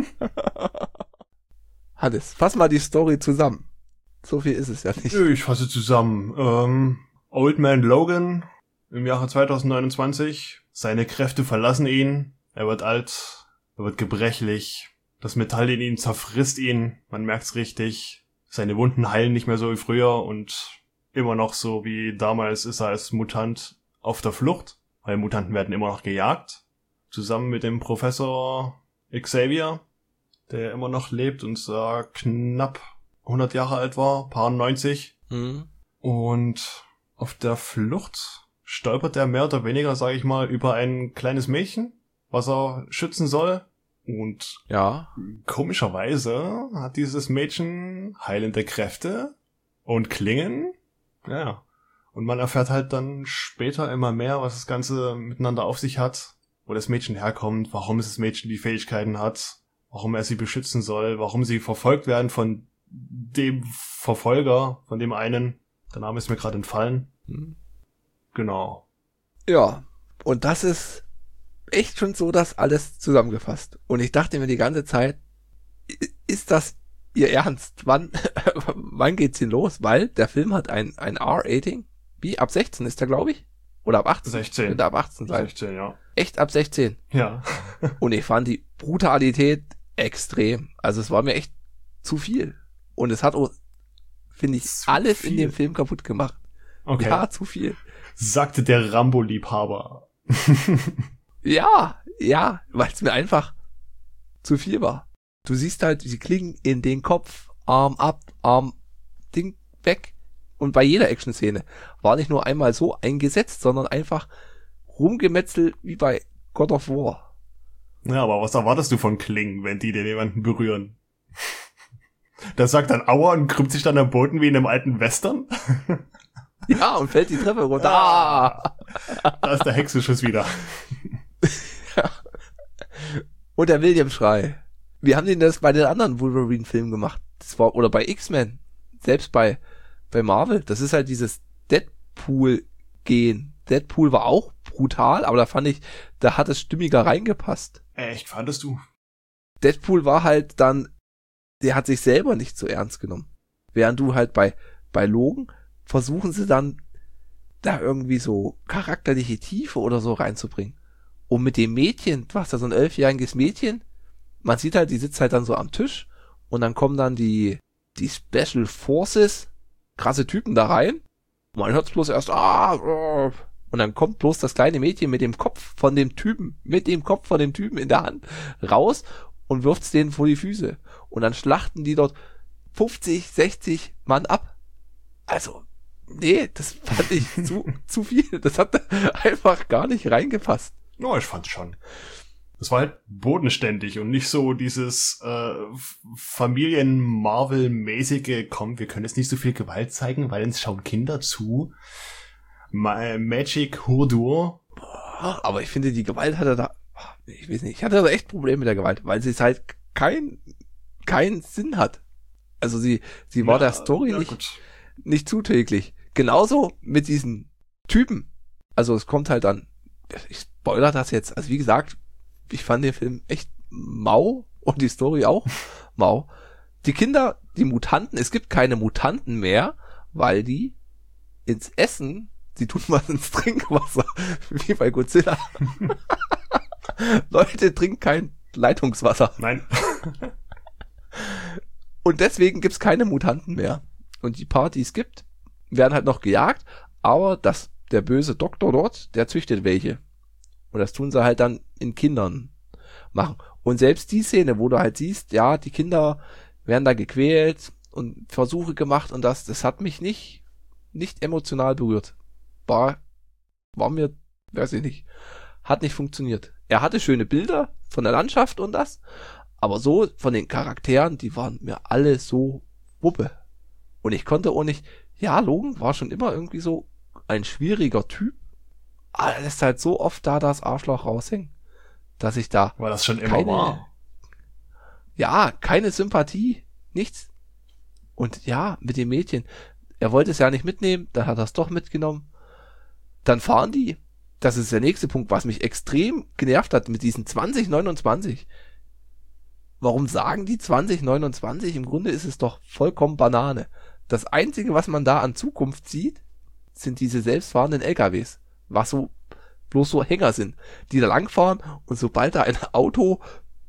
Hannes, fass mal die Story zusammen. So viel ist es ja nicht. Ich fasse zusammen. Ähm, Old Man Logan im Jahre zweitausendneunundzwanzig. Seine Kräfte verlassen ihn Er wird alt, er wird gebrechlich, das Metall in ihm zerfrisst ihn, man merkt's richtig. Seine Wunden heilen nicht mehr so wie früher und immer noch so wie damals ist er als Mutant auf der Flucht, weil Mutanten werden immer noch gejagt. Zusammen mit dem Professor Xavier, der immer noch lebt und äh, knapp hundert Jahre alt war, paar neunzig. Mhm. Und auf der Flucht stolpert er mehr oder weniger, sage ich mal, über ein kleines Mädchen, was er schützen soll. Und ja. komischerweise hat dieses Mädchen heilende Kräfte und Klingen. Ja. Und man erfährt halt dann später immer mehr, was das Ganze miteinander auf sich hat, wo das Mädchen herkommt, warum das Mädchen die Fähigkeiten hat, warum er sie beschützen soll, warum sie verfolgt werden von dem Verfolger, von dem einen. Der Name ist mir gerade entfallen. Hm. Genau. Ja, und das ist echt schon so das alles zusammengefasst. Und ich dachte mir die ganze Zeit, ist das ihr Ernst? Wann, wann geht's denn los? Weil der Film hat ein, ein R-Rating. Wie? Ab sechzehn ist der, glaube ich? Oder ab achtzehn? sechzehn. Könnte ab achtzehn sein. sechzehn, ja. Echt ab sechzehn. Ja. Und ich fand die Brutalität extrem. Also es war mir echt zu viel. Und es hat auch, finde ich, Zu alles viel. in dem Film kaputt gemacht. Okay. Ja, zu viel. Sagte der Rambo-Liebhaber. Ja, ja, weil es mir einfach zu viel war. Du siehst halt, sie klingen in den Kopf, Arm ab, Arm, Ding weg. Und bei jeder Action-Szene war nicht nur einmal so eingesetzt, sondern einfach rumgemetzelt wie bei God of War. Ja, aber was erwartest du von Klingen, wenn die den jemanden berühren? Der sagt dann Aua und krümmt sich dann am Boden wie in einem alten Western? Ja, und fällt die Treppe runter. Ah! Da ist der Hexenschuss wieder. Ja. Und der William-Schrei. Wie haben die das bei den anderen Wolverine-Filmen gemacht? Das war, oder bei X-Men. Selbst bei, bei Marvel. Das ist halt dieses Deadpool-Gehen. Deadpool war auch brutal, aber da fand ich, da hat es stimmiger reingepasst. Echt, fandest du? Deadpool war halt dann, der hat sich selber nicht so ernst genommen. Während du halt bei, bei Logan versuchen sie dann, da irgendwie so charakterliche Tiefe oder so reinzubringen. Und mit dem Mädchen, du hast da so ein elfjähriges Mädchen, man sieht halt, die sitzt halt dann so am Tisch und dann kommen dann die, die Special Forces, krasse Typen da rein. Man hört bloß erst, ah, oh. Und dann kommt bloß das kleine Mädchen mit dem Kopf von dem Typen, mit dem Kopf von dem Typen in der Hand raus und wirft's denen vor die Füße. Und dann schlachten die dort fünfzig, sechzig Mann ab. Also, nee, das fand ich zu, zu viel. Das hat einfach gar nicht reingepasst. Ja, ich fand's schon. Das war halt bodenständig und nicht so dieses äh, Familien-Marvel-mäßige, komm, wir können jetzt nicht so viel Gewalt zeigen, weil uns schauen Kinder zu. Ma- Magic Hodur. Aber ich finde, die Gewalt hatte da, ich weiß nicht, ich hatte da echt Probleme mit der Gewalt, weil sie es halt kein, keinen Sinn hat. Also sie, sie war Ja, der Story ja, nicht, gut. nicht zuträglich. Genauso mit diesen Typen. Also es kommt halt dann, ich spoiler das jetzt, also wie gesagt, ich fand den Film echt mau und die Story auch mau. Die Kinder, die Mutanten, es gibt keine Mutanten mehr, weil die ins Essen, die tun was ins Trinkwasser, wie bei Godzilla. Leute, trinkt kein Leitungswasser. Nein. Und deswegen gibt's keine Mutanten mehr. Und die paar, die es gibt, werden halt noch gejagt, aber das, der böse Doktor dort, der züchtet welche. Und das tun sie halt dann in Kindern machen. Und selbst die Szene, wo du halt siehst, ja, die Kinder werden da gequält und Versuche gemacht und das, das hat mich nicht, nicht emotional berührt. War, war mir, weiß ich nicht, hat nicht funktioniert. Er hatte schöne Bilder von der Landschaft und das, aber so von den Charakteren, die waren mir alle so Wuppe. Und ich konnte auch nicht, ja, Logan war schon immer irgendwie so ein schwieriger Typ, aber er lässt halt so oft da das Arschloch raushängen, dass ich da Weil das schon immer keine, war. ja, keine Sympathie, nichts. Und ja, mit dem Mädchen, er wollte es ja nicht mitnehmen, dann hat er es doch mitgenommen. Dann fahren die, das ist der nächste Punkt, was mich extrem genervt hat mit diesen zwanzig neunundzwanzig. Warum sagen die zwanzig neunundzwanzig? Im Grunde ist es doch vollkommen Banane. Das Einzige, was man da an Zukunft sieht, sind diese selbstfahrenden L K Ws. Was so bloß so Hänger sind, die da langfahren und sobald da ein Auto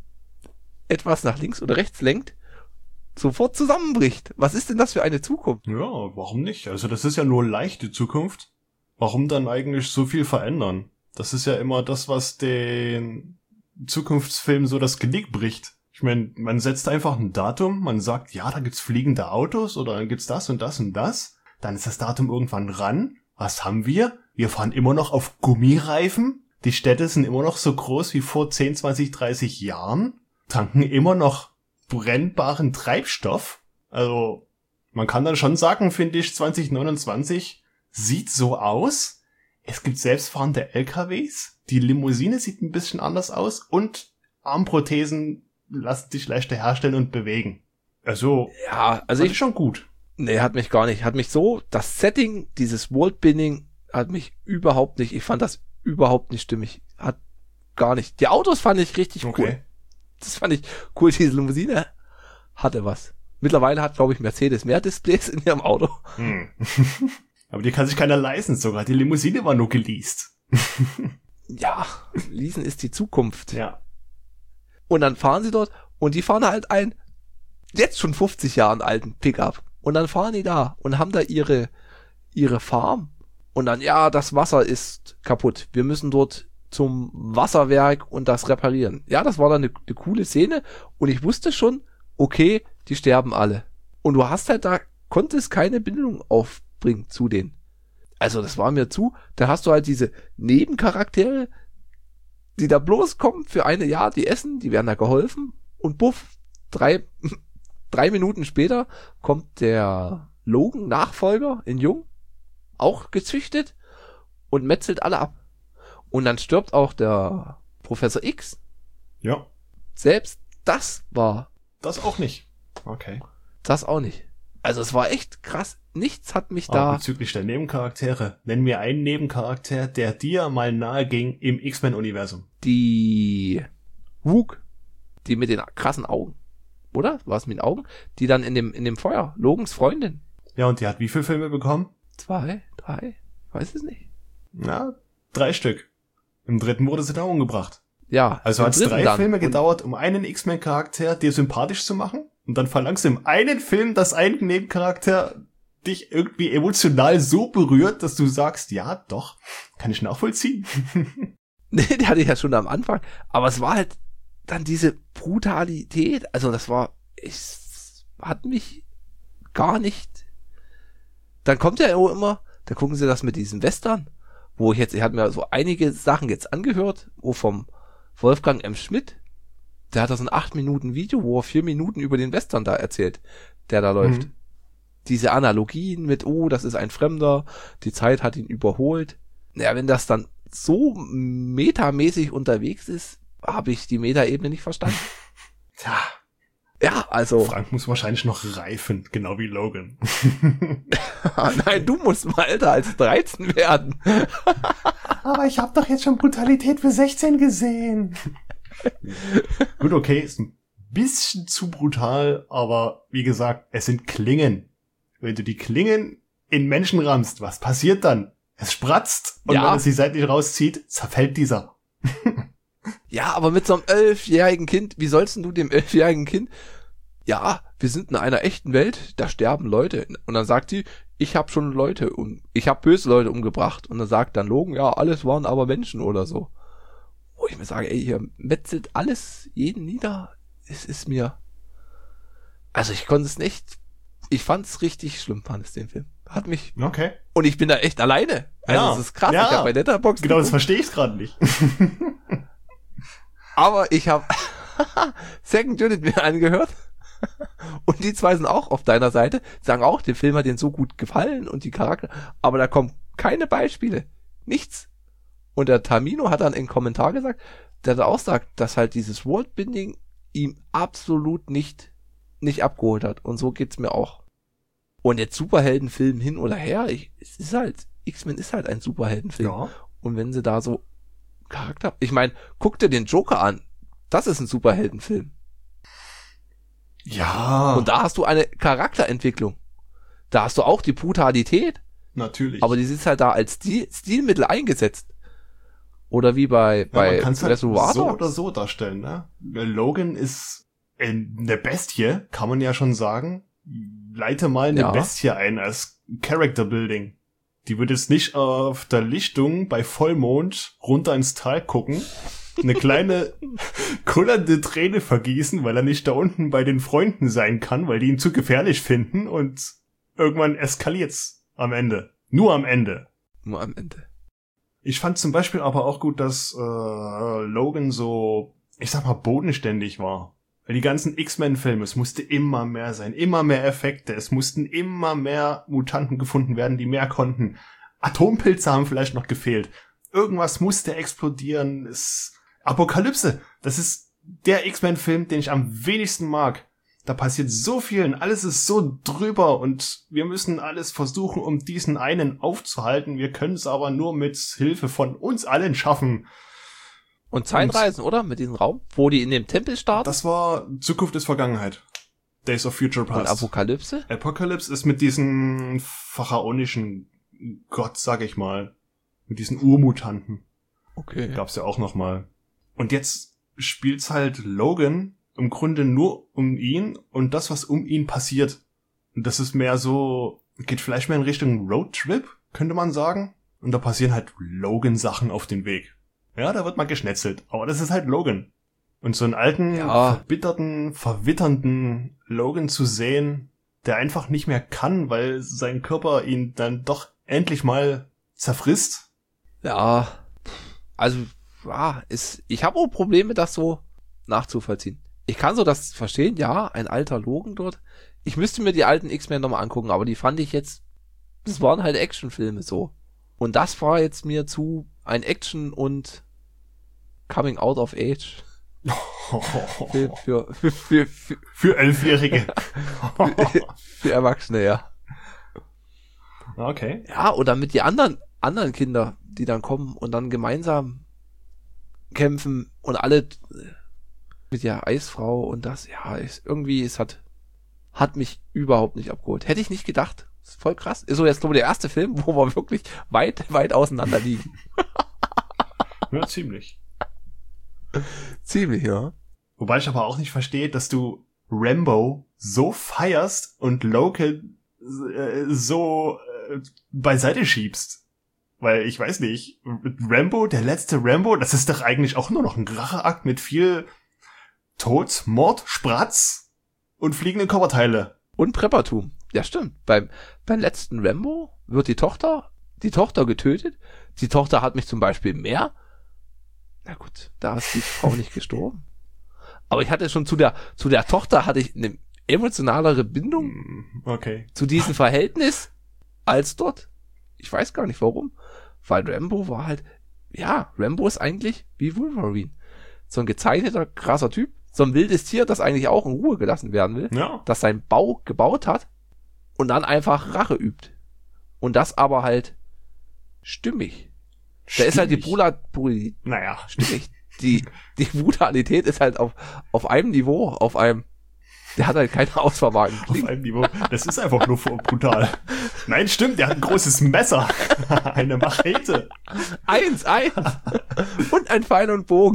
etwas nach links oder rechts lenkt, sofort zusammenbricht. Was ist denn das für eine Zukunft? Ja, warum nicht? Also das ist ja nur leichte Zukunft. Warum dann eigentlich so viel verändern? Das ist ja immer das, was den Zukunftsfilm so das Genick bricht. Ich meine, man setzt einfach ein Datum, man sagt, ja, da gibt's fliegende Autos oder dann gibt's das und das und das. Dann ist das Datum irgendwann ran. Was haben wir? Wir fahren immer noch auf Gummireifen. Die Städte sind immer noch so groß wie vor zehn, zwanzig, dreißig Jahren. Tanken immer noch brennbaren Treibstoff. Also, man kann dann schon sagen, finde ich, zwanzig neunundzwanzig sieht so aus. Es gibt selbstfahrende L K Ws. Die Limousine sieht ein bisschen anders aus und Armprothesen lassen sich leichter herstellen und bewegen. Also, ja, also ich ist schon gut. Nee, hat mich gar nicht. Hat mich so, das Setting, dieses Worldbuilding hat mich überhaupt nicht, ich fand das überhaupt nicht stimmig. Hat gar nicht. Die Autos fand ich richtig Okay. cool. Das fand ich cool, diese Limousine hatte was. Mittlerweile hat, glaube ich, Mercedes mehr Displays in ihrem Auto. Hm. Aber die kann sich keiner leisten sogar. Die Limousine war nur geleast. Ja, leasen ist die Zukunft. Ja. Und dann fahren sie dort und die fahren halt einen jetzt schon fünfzig Jahren alten Pickup. Und dann fahren die da und haben da ihre, ihre Farm. Und dann, ja, das Wasser ist kaputt. Wir müssen dort zum Wasserwerk und das reparieren. Ja, das war dann eine, eine coole Szene. Und ich wusste schon, okay, die sterben alle. Und du hast halt da, konntest keine Bindung aufbringen zu denen. Also das war mir zu. Da hast du halt diese Nebencharaktere, die da bloß kommen für eine, ja, die essen, die werden da geholfen. Und buff, drei, drei Minuten später kommt der Logan-Nachfolger in Jung, auch gezüchtet und metzelt alle ab. Und dann stirbt auch der Professor X. Ja. Selbst das war... Das auch nicht. Okay. Das auch nicht. Also es war echt krass. Nichts hat mich Aber da... bezüglich der Nebencharaktere, nenn mir einen Nebencharakter, der dir mal nahe ging im X-Men-Universum. Die Rook, die mit den krassen Augen. Oder? War es mit den Augen? Die dann in dem, in dem Feuer, Logans Freundin. Ja, und die hat wie viele Filme bekommen? Zwei, drei, weiß es nicht. Na, drei Stück. Im dritten wurde sie da umgebracht. Ja. Also im hat es dritten drei dann. Filme Und gedauert, um einen X-Men-Charakter dir sympathisch zu machen. Und dann verlangst du im einen Film, dass ein Nebencharakter dich irgendwie emotional so berührt, dass du sagst, ja, doch, kann ich nachvollziehen. Nee, der hatte ich ja schon am Anfang. Aber es war halt dann diese Brutalität. Also das war, es hat mich gar nicht. Dann kommt ja auch immer, da gucken sie das mit diesen Western, wo ich jetzt, ich hatte mir so einige Sachen jetzt angehört, wo vom Wolfgang M. Schmidt, der hat da so ein acht Minuten Video, wo er vier Minuten über den Western da erzählt, der da läuft. Mhm. Diese Analogien mit, oh, das ist ein Fremder, die Zeit hat ihn überholt. Naja, wenn das dann so metamäßig unterwegs ist, habe ich die Meta-Ebene nicht verstanden. Tja, Ja, also. Frank muss wahrscheinlich noch reifen, genau wie Logan. Nein, du musst mal älter als dreizehn werden. Aber ich habe doch jetzt schon Brutalität für sechzehn gesehen. Gut, okay, ist ein bisschen zu brutal, aber wie gesagt, es sind Klingen. Wenn du die Klingen in Menschen rammst, was passiert dann? Es spratzt und Ja. wenn es sie seitlich rauszieht, zerfällt dieser. Ja, aber mit so einem elfjährigen Kind, wie sollst denn du dem elfjährigen Kind, ja, wir sind in einer echten Welt, da sterben Leute. Und dann sagt sie, ich habe schon Leute um, ich habe böse Leute umgebracht. Und dann sagt dann Logan, ja, alles waren aber Menschen oder so. Wo ich mir sage, ey, ihr metzelt alles, jeden nieder. Es ist mir, also ich konnte es nicht, ich fand es richtig schlimm, fand es den Film. Hat mich, Okay. und ich bin da echt alleine. Also Ja. es ist krass, Ja. ich habe bei Letterboxd Genau, das geguckt. verstehe ich gerade nicht. Aber ich habe Second Unit mir angehört und die zwei sind auch auf deiner Seite, sagen auch, der Film hat denen so gut gefallen und die Charakter, aber da kommen keine Beispiele, nichts. Und der Tamino hat dann einen Kommentar gesagt, der da auch sagt, dass halt dieses Worldbuilding ihm absolut nicht nicht abgeholt hat. Und so geht's mir auch. Und jetzt Superheldenfilm hin oder her, ich, es ist halt, X-Men ist halt ein Superheldenfilm. Ja. Und wenn sie da so Charakter, ich meine, guck dir den Joker an. Das ist ein Superheldenfilm. Ja. Und da hast du eine Charakterentwicklung. Da hast du auch die Brutalität, natürlich. aber die ist halt da als Stil, Stilmittel eingesetzt. Oder wie bei, Ja, bei man kann es halt Reservoir so Dogs. oder so darstellen, ne? Logan ist eine Bestie, kann man ja schon sagen. Leite mal eine Ja. Bestie ein als Character Building. Die würde jetzt nicht auf der Lichtung bei Vollmond runter ins Tal gucken, eine kleine kullernde Träne vergießen, weil er nicht da unten bei den Freunden sein kann, weil die ihn zu gefährlich finden, und irgendwann eskaliert's am Ende. Nur am Ende. Nur am Ende. Ich fand zum Beispiel aber auch gut, dass äh, Logan so, ich sag mal, bodenständig war. Weil die ganzen X-Men-Filme, es musste immer mehr sein, immer mehr Effekte, es mussten immer mehr Mutanten gefunden werden, die mehr konnten. Atompilze haben vielleicht noch gefehlt. Irgendwas musste explodieren. Es Apokalypse, das ist der X-Men-Film, den ich am wenigsten mag. Da passiert so viel und alles ist so drüber und wir müssen alles versuchen, um diesen einen aufzuhalten. Wir können es aber nur mit Hilfe von uns allen schaffen. Und Zeitreisen, oder? Mit diesem Raum, wo die in dem Tempel starten? Das war Zukunft ist Vergangenheit. Days of Future Past. Und Apokalypse? Apocalypse ist mit diesen pharaonischen Gott, sag ich mal. Mit diesen Urmutanten. Okay. Gab's ja auch noch mal. Und jetzt spielt's halt Logan im Grunde nur um ihn und das, was um ihn passiert. Und das ist mehr so, geht vielleicht mehr in Richtung Roadtrip, könnte man sagen. Und da passieren halt Logan-Sachen auf dem Weg. Ja, da wird mal geschnetzelt. Aber das ist halt Logan. Und so einen alten, Ja. verbitterten, verwitternden Logan zu sehen, der einfach nicht mehr kann, weil sein Körper ihn dann doch endlich mal zerfrisst. Ja, also, ja, ist, ich habe auch Probleme, das so nachzuvollziehen. Ich kann so das verstehen, ja, ein alter Logan dort. Ich müsste mir die alten X-Men nochmal angucken, aber die fand ich jetzt, das waren halt Actionfilme so. Und das war jetzt mir zu ein Action und Coming Out of Age. Für, für, für, für, für, Für Elfjährige. für Erwachsene, ja. Okay. Ja, oder mit die anderen, anderen Kinder, die dann kommen und dann gemeinsam kämpfen und alle mit der Eisfrau und das, ja, ist, irgendwie, es hat, hat mich überhaupt nicht abgeholt. Hätte ich nicht gedacht. Ist voll krass. Ist so jetzt, glaube ich, der erste Film, wo wir wirklich weit, weit auseinander liegen. Ja, ziemlich. Ziemlich, ja. Wobei ich aber auch nicht verstehe, dass du Rambo so feierst und Logan äh, so äh, beiseite schiebst. Weil ich weiß nicht, Rambo, der letzte Rambo, das ist doch eigentlich auch nur noch ein Racheakt mit viel Tod, Mord, Spratz und fliegende Körperteile. Und Preppertum. Ja, stimmt. Beim, beim letzten Rambo wird die Tochter, die Tochter getötet. Die Tochter hat mich zum Beispiel mehr. Na gut, da ist die Frau nicht gestorben. Aber ich hatte schon zu der, zu der Tochter hatte ich eine emotionalere Bindung Okay. zu diesem Verhältnis als dort. Ich weiß gar nicht warum. Weil Rambo war halt, ja, Rambo ist eigentlich wie Wolverine. So ein gezeichneter, krasser Typ. So ein wildes Tier, das eigentlich auch in Ruhe gelassen werden will. Ja. Das seinen Bau gebaut hat und dann einfach Rache übt. Und das aber halt stimmig. Da ist halt die Brula, Bruli, Naja. stimmig. Die, die Brutalität ist halt auf, auf einem Niveau, auf einem, der hat halt keine ausfahrbaren Auf Klingen. einem Niveau. Das ist einfach nur brutal. Nein, stimmt, der hat ein großes Messer. Eine Machete. Eins, eins. Und ein Pfeil und Bogen.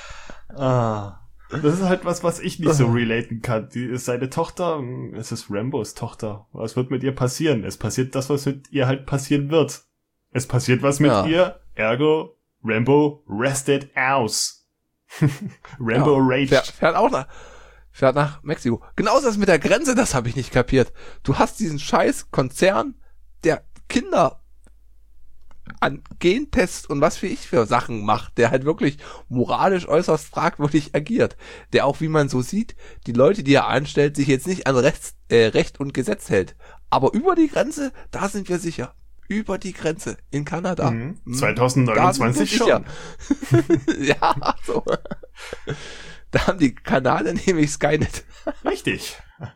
Ah. Das ist halt was, was ich nicht so relaten kann. Die ist seine Tochter, es ist Rambos Tochter. Was wird mit ihr passieren? Es passiert das, was mit ihr halt passieren wird. Es passiert was mit Ja. ihr, ergo Rambo rested aus. Rambo Ja, raged. Fährt, fährt auch nach, fährt nach Mexiko. Genauso das mit der Grenze, das habe ich nicht kapiert. Du hast diesen scheiß Konzern, der Kinder an Gentests und was für ich für Sachen macht, der halt wirklich moralisch äußerst fragwürdig agiert. Der auch, wie man so sieht, die Leute, die er anstellt, sich jetzt nicht an Rechts, äh, Recht und Gesetz hält. Aber über die Grenze, da sind wir sicher. Über die Grenze in Kanada. Mhm. Mhm. zwanzig neunundzwanzig Da schon. sind wir sicher. Ja, so. Da haben die Kanadier nämlich Skynet. Richtig.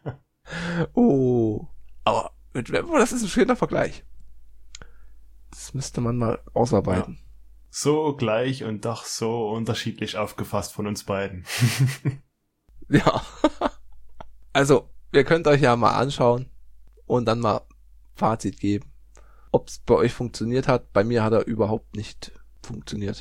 Oh. Aber mit Rambo, das ist ein schöner Vergleich. Das müsste man mal ausarbeiten. So gleich und doch so unterschiedlich aufgefasst von uns beiden. Ja. Also, ihr könnt euch ja mal anschauen und dann mal Fazit geben. Ob es bei euch funktioniert hat. Bei mir hat er überhaupt nicht funktioniert.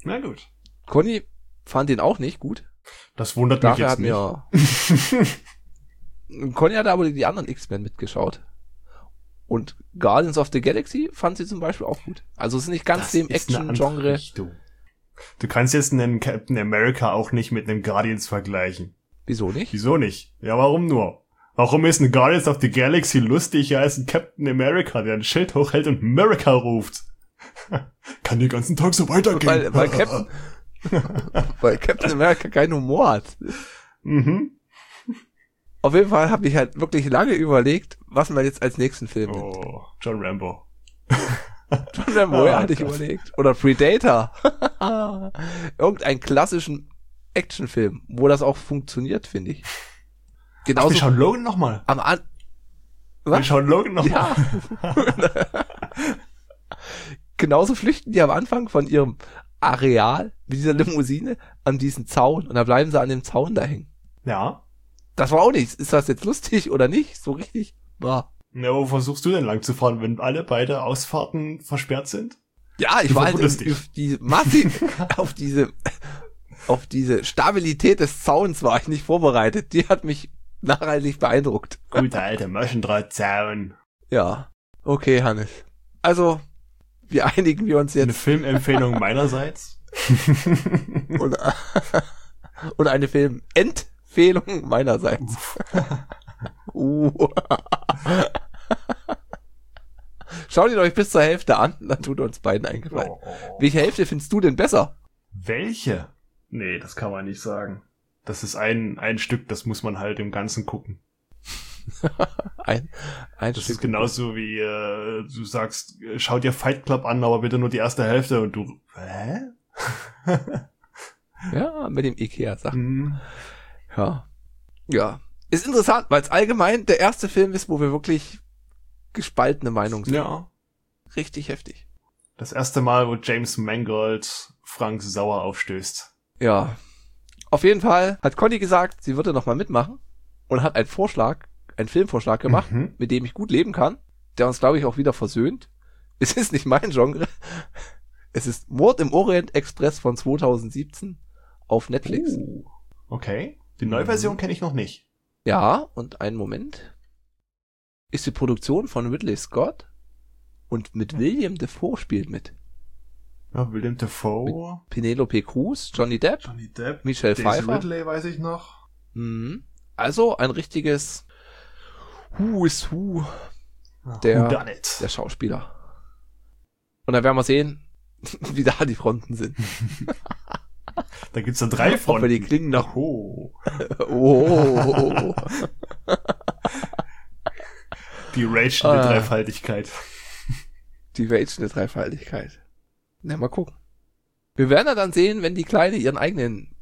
Na gut. Conny fand den auch nicht gut. Das wundert mich Dafür jetzt hat nicht. mir Conny hat aber die anderen X-Men mitgeschaut. Und Guardians of the Galaxy fand sie zum Beispiel auch gut. Also es ist nicht ganz Das dem ist eine andere Action-Genre. Richtung. Du kannst jetzt einen Captain America auch nicht mit einem Guardians vergleichen. Wieso nicht? Wieso nicht? Ja, warum nur? Warum ist ein Guardians of the Galaxy lustiger als ein Captain America, der ein Schild hochhält und America ruft? Kann den ganzen Tag so weitergehen. Weil, weil, Captain, weil Captain America keinen Humor hat. Mhm. Auf jeden Fall habe ich halt wirklich lange überlegt, was man jetzt als nächsten Film nimmt. Oh, John Rambo. John Rambo, Oh, ja, hatte ich Gott. überlegt. Oder Predator. Irgendeinen klassischen Actionfilm, wo das auch funktioniert, finde ich. Ach, Genauso wir schauen Logan nochmal. am An... Wir Was? schauen Logan nochmal. Ja. Genauso flüchten die am Anfang von ihrem Areal mit dieser Limousine an diesen Zaun und da bleiben sie an dem Zaun da hängen. Ja. Das war auch nichts. Ist das jetzt lustig oder nicht? So richtig? Boah. Na, wo versuchst du denn lang zu fahren, wenn alle beide Ausfahrten versperrt sind? Ja, ich Du war halt verwunderst auf die massiv auf diese auf diese Stabilität des Zauns war ich nicht vorbereitet. Die hat mich nachhaltig beeindruckt. Guter alter Maschendrahtzaun. Ja. Okay, Hannes. Also, wie einigen wir uns Eine jetzt? Filmempfehlung meinerseits. Und, und eine Filmentfehlung meinerseits. Uh. Schaut ihn euch bis zur Hälfte an, dann tut uns beiden eingefallen. Oh. Welche Hälfte findest du denn besser? Welche? Nee, das kann man nicht sagen. Das ist ein, ein Stück, das muss man halt im Ganzen gucken. Ein, ein Das Stück. ist genauso wie äh, du sagst, äh, schau dir Fight Club an, aber bitte nur die erste Hälfte und du, hä? Ja, mit dem Ikea-Sachen. Hm. Ja. Ja. Ist interessant, weil es allgemein der erste Film ist, wo wir wirklich gespaltene Meinungen sind. Ja. Richtig heftig. Das erste Mal, wo James Mangold Frank Sauer aufstößt. Ja. Auf jeden Fall hat Conny gesagt, sie würde nochmal mitmachen und hat einen Vorschlag, einen Filmvorschlag gemacht, Mhm. mit dem ich gut leben kann, der uns, glaube ich, auch wieder versöhnt. Es ist nicht mein Genre. Es ist Mord im Orient Express von zweitausendsiebzehn auf Netflix. Uh, okay. Die Neuversion kenne ich noch nicht. Ja, und einen Moment. Ist die Produktion von Ridley Scott und mit William Dafoe spielt mit. Ja, William Dafoe, Penelope Cruz, Johnny Depp, Johnny Depp, Michelle Daisy Pfeiffer. Ridley weiß ich noch. Mhm. Also ein richtiges Who is Who Who der, done it? der Schauspieler. Und dann werden wir sehen, wie da die Fronten sind. Da gibt's dann drei Ob von. wir die klingen nach Oh. Oh. Die ragende Ah. Dreifaltigkeit. Die ragende Dreifaltigkeit. Na, mal gucken. Wir werden ja dann sehen, wenn die Kleine ihren eigenen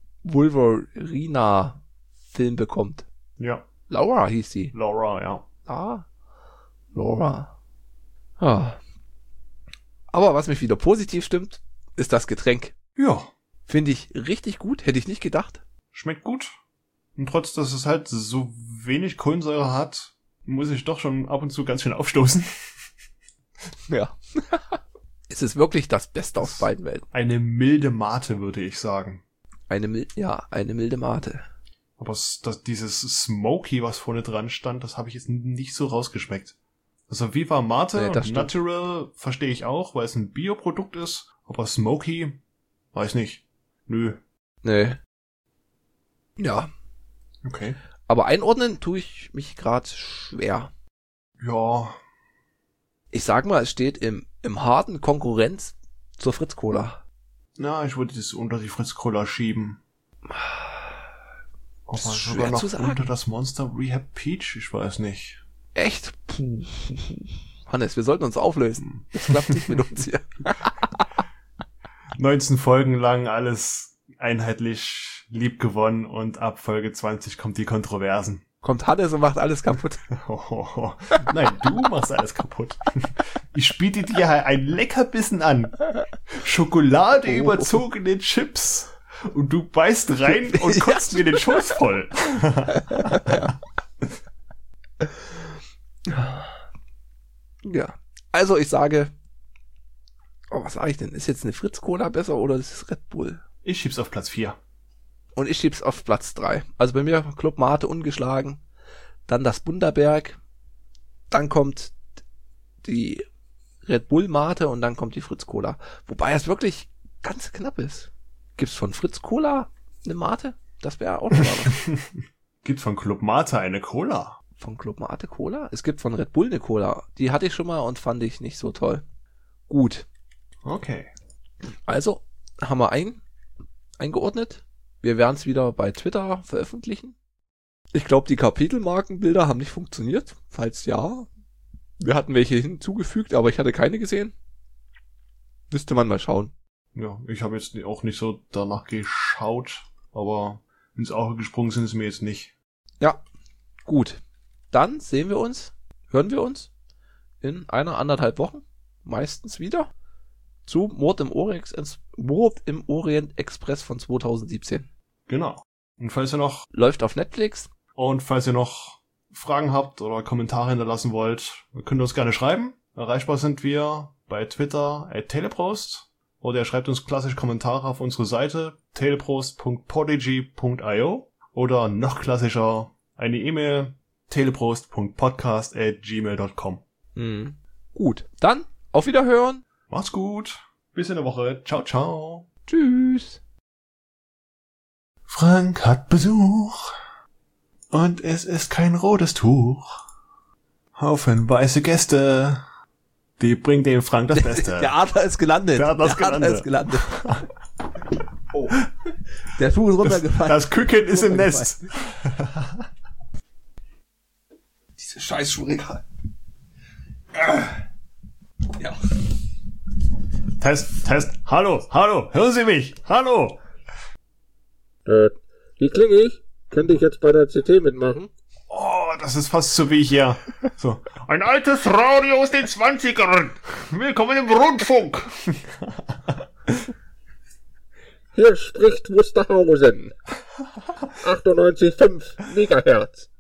Wolverina-Film bekommt. Ja, Laura hieß sie. Laura, ja. Ah, Laura. Ah. Aber was mich wieder positiv stimmt, ist das Getränk. Ja, Finde ich richtig gut, hätte ich nicht gedacht. schmeckt gut. Und trotz, dass es halt so wenig Kohlensäure hat, muss ich doch schon ab und zu ganz schön aufstoßen. Ja. Es ist wirklich das Beste aus beiden Welten. Eine milde Mate, würde ich sagen. Eine milde, ja, eine milde Mate. Aber es, das, dieses Smoky, was vorne dran stand, das habe ich jetzt nicht so rausgeschmeckt. Also Viva Mate Nee, und das stimmt. Natural verstehe ich auch, weil es ein Bioprodukt ist. Aber Smoky, weiß nicht. Nö. Nee. Ja. Okay. Aber einordnen tue ich mich gerade schwer. Ja. Ich sag mal, es steht im, im harten Konkurrenz zur Fritz Cola. Na, ich würde das unter die Fritz Cola schieben. Das ist Aber schwer sogar noch zu sagen. unter das Monster Rehab Peach, ich weiß nicht. Echt? Puh. Hannes, wir sollten uns auflösen. Das klappt nicht mit uns hier. neunzehn Folgen lang alles einheitlich lieb gewonnen und ab Folge zwanzig kommt die Kontroversen. Kommt Hannes und macht alles kaputt. Nein, du machst alles kaputt. Ich biete dir ein Leckerbissen an. Schokolade Oh. überzogene Chips. Und du beißt rein und Ja. kotzt mir den Schoß voll. Ja. Also ich sage, oh, was sage ich denn? Ist jetzt eine Fritz-Cola besser oder ist es Red Bull? Ich schieb's auf Platz vier. Und ich schieb's auf Platz drei. Also bei mir Club Mate ungeschlagen, dann das Bundaberg, dann kommt die Red Bull Mate und dann kommt die Fritz Cola. Wobei es wirklich ganz knapp ist. Gibt's von Fritz Cola eine Mate? Das wäre auch noch was. Gibt von Club Mate eine Cola? Von Club Mate Cola? Es gibt von Red Bull eine Cola. Die hatte ich schon mal und fand ich nicht so toll. Gut. Okay. Also haben wir ein, eingeordnet. Wir werden es wieder bei Twitter veröffentlichen. Ich glaube, die Kapitelmarkenbilder haben nicht funktioniert. Falls ja, wir hatten welche hinzugefügt, aber ich hatte keine gesehen. Müsste man mal schauen. Ja, ich habe jetzt auch nicht so danach geschaut, aber ins Auge gesprungen sind es mir jetzt nicht. Ja, gut. Dann sehen wir uns, hören wir uns in einer anderthalb Wochen meistens wieder zu Mord im Orient, Mord im Orient Express von zweitausendsiebzehn. Genau. Und falls ihr noch läuft auf Netflix. Und falls ihr noch Fragen habt oder Kommentare hinterlassen wollt, könnt ihr uns gerne schreiben. Erreichbar sind wir bei Twitter at teleprost oder ihr schreibt uns klassisch Kommentare auf unsere Seite teleprost punkt podigy punkt io oder noch klassischer eine E-Mail teleprost punkt podcast at gmail punkt com. Mhm. Gut, dann auf Wiederhören. Macht's gut. Bis in der Woche. Ciao, ciao. Tschüss. Frank hat Besuch. Und es ist kein rotes Tuch. Haufen weiße Gäste. Die bringen dem Frank das Beste. Der Adler ist gelandet. Der Adler ist Der gelandet. Adler ist gelandet. Oh. Der Tuch ist runtergefallen. Das Küken ist im Nest. Diese scheiß Schuhregal. Ja. Test, Test. Hallo, hallo. Hören Sie mich? Hallo. Äh, wie klinge ich? Könnte ich jetzt bei der C T mitmachen? Oh, das ist fast so wie ich hier. So. Ein altes Radio aus den zwanzigern. Willkommen im Rundfunk. Hier spricht Wusterhausen. achtundneunzig Komma fünf Megahertz.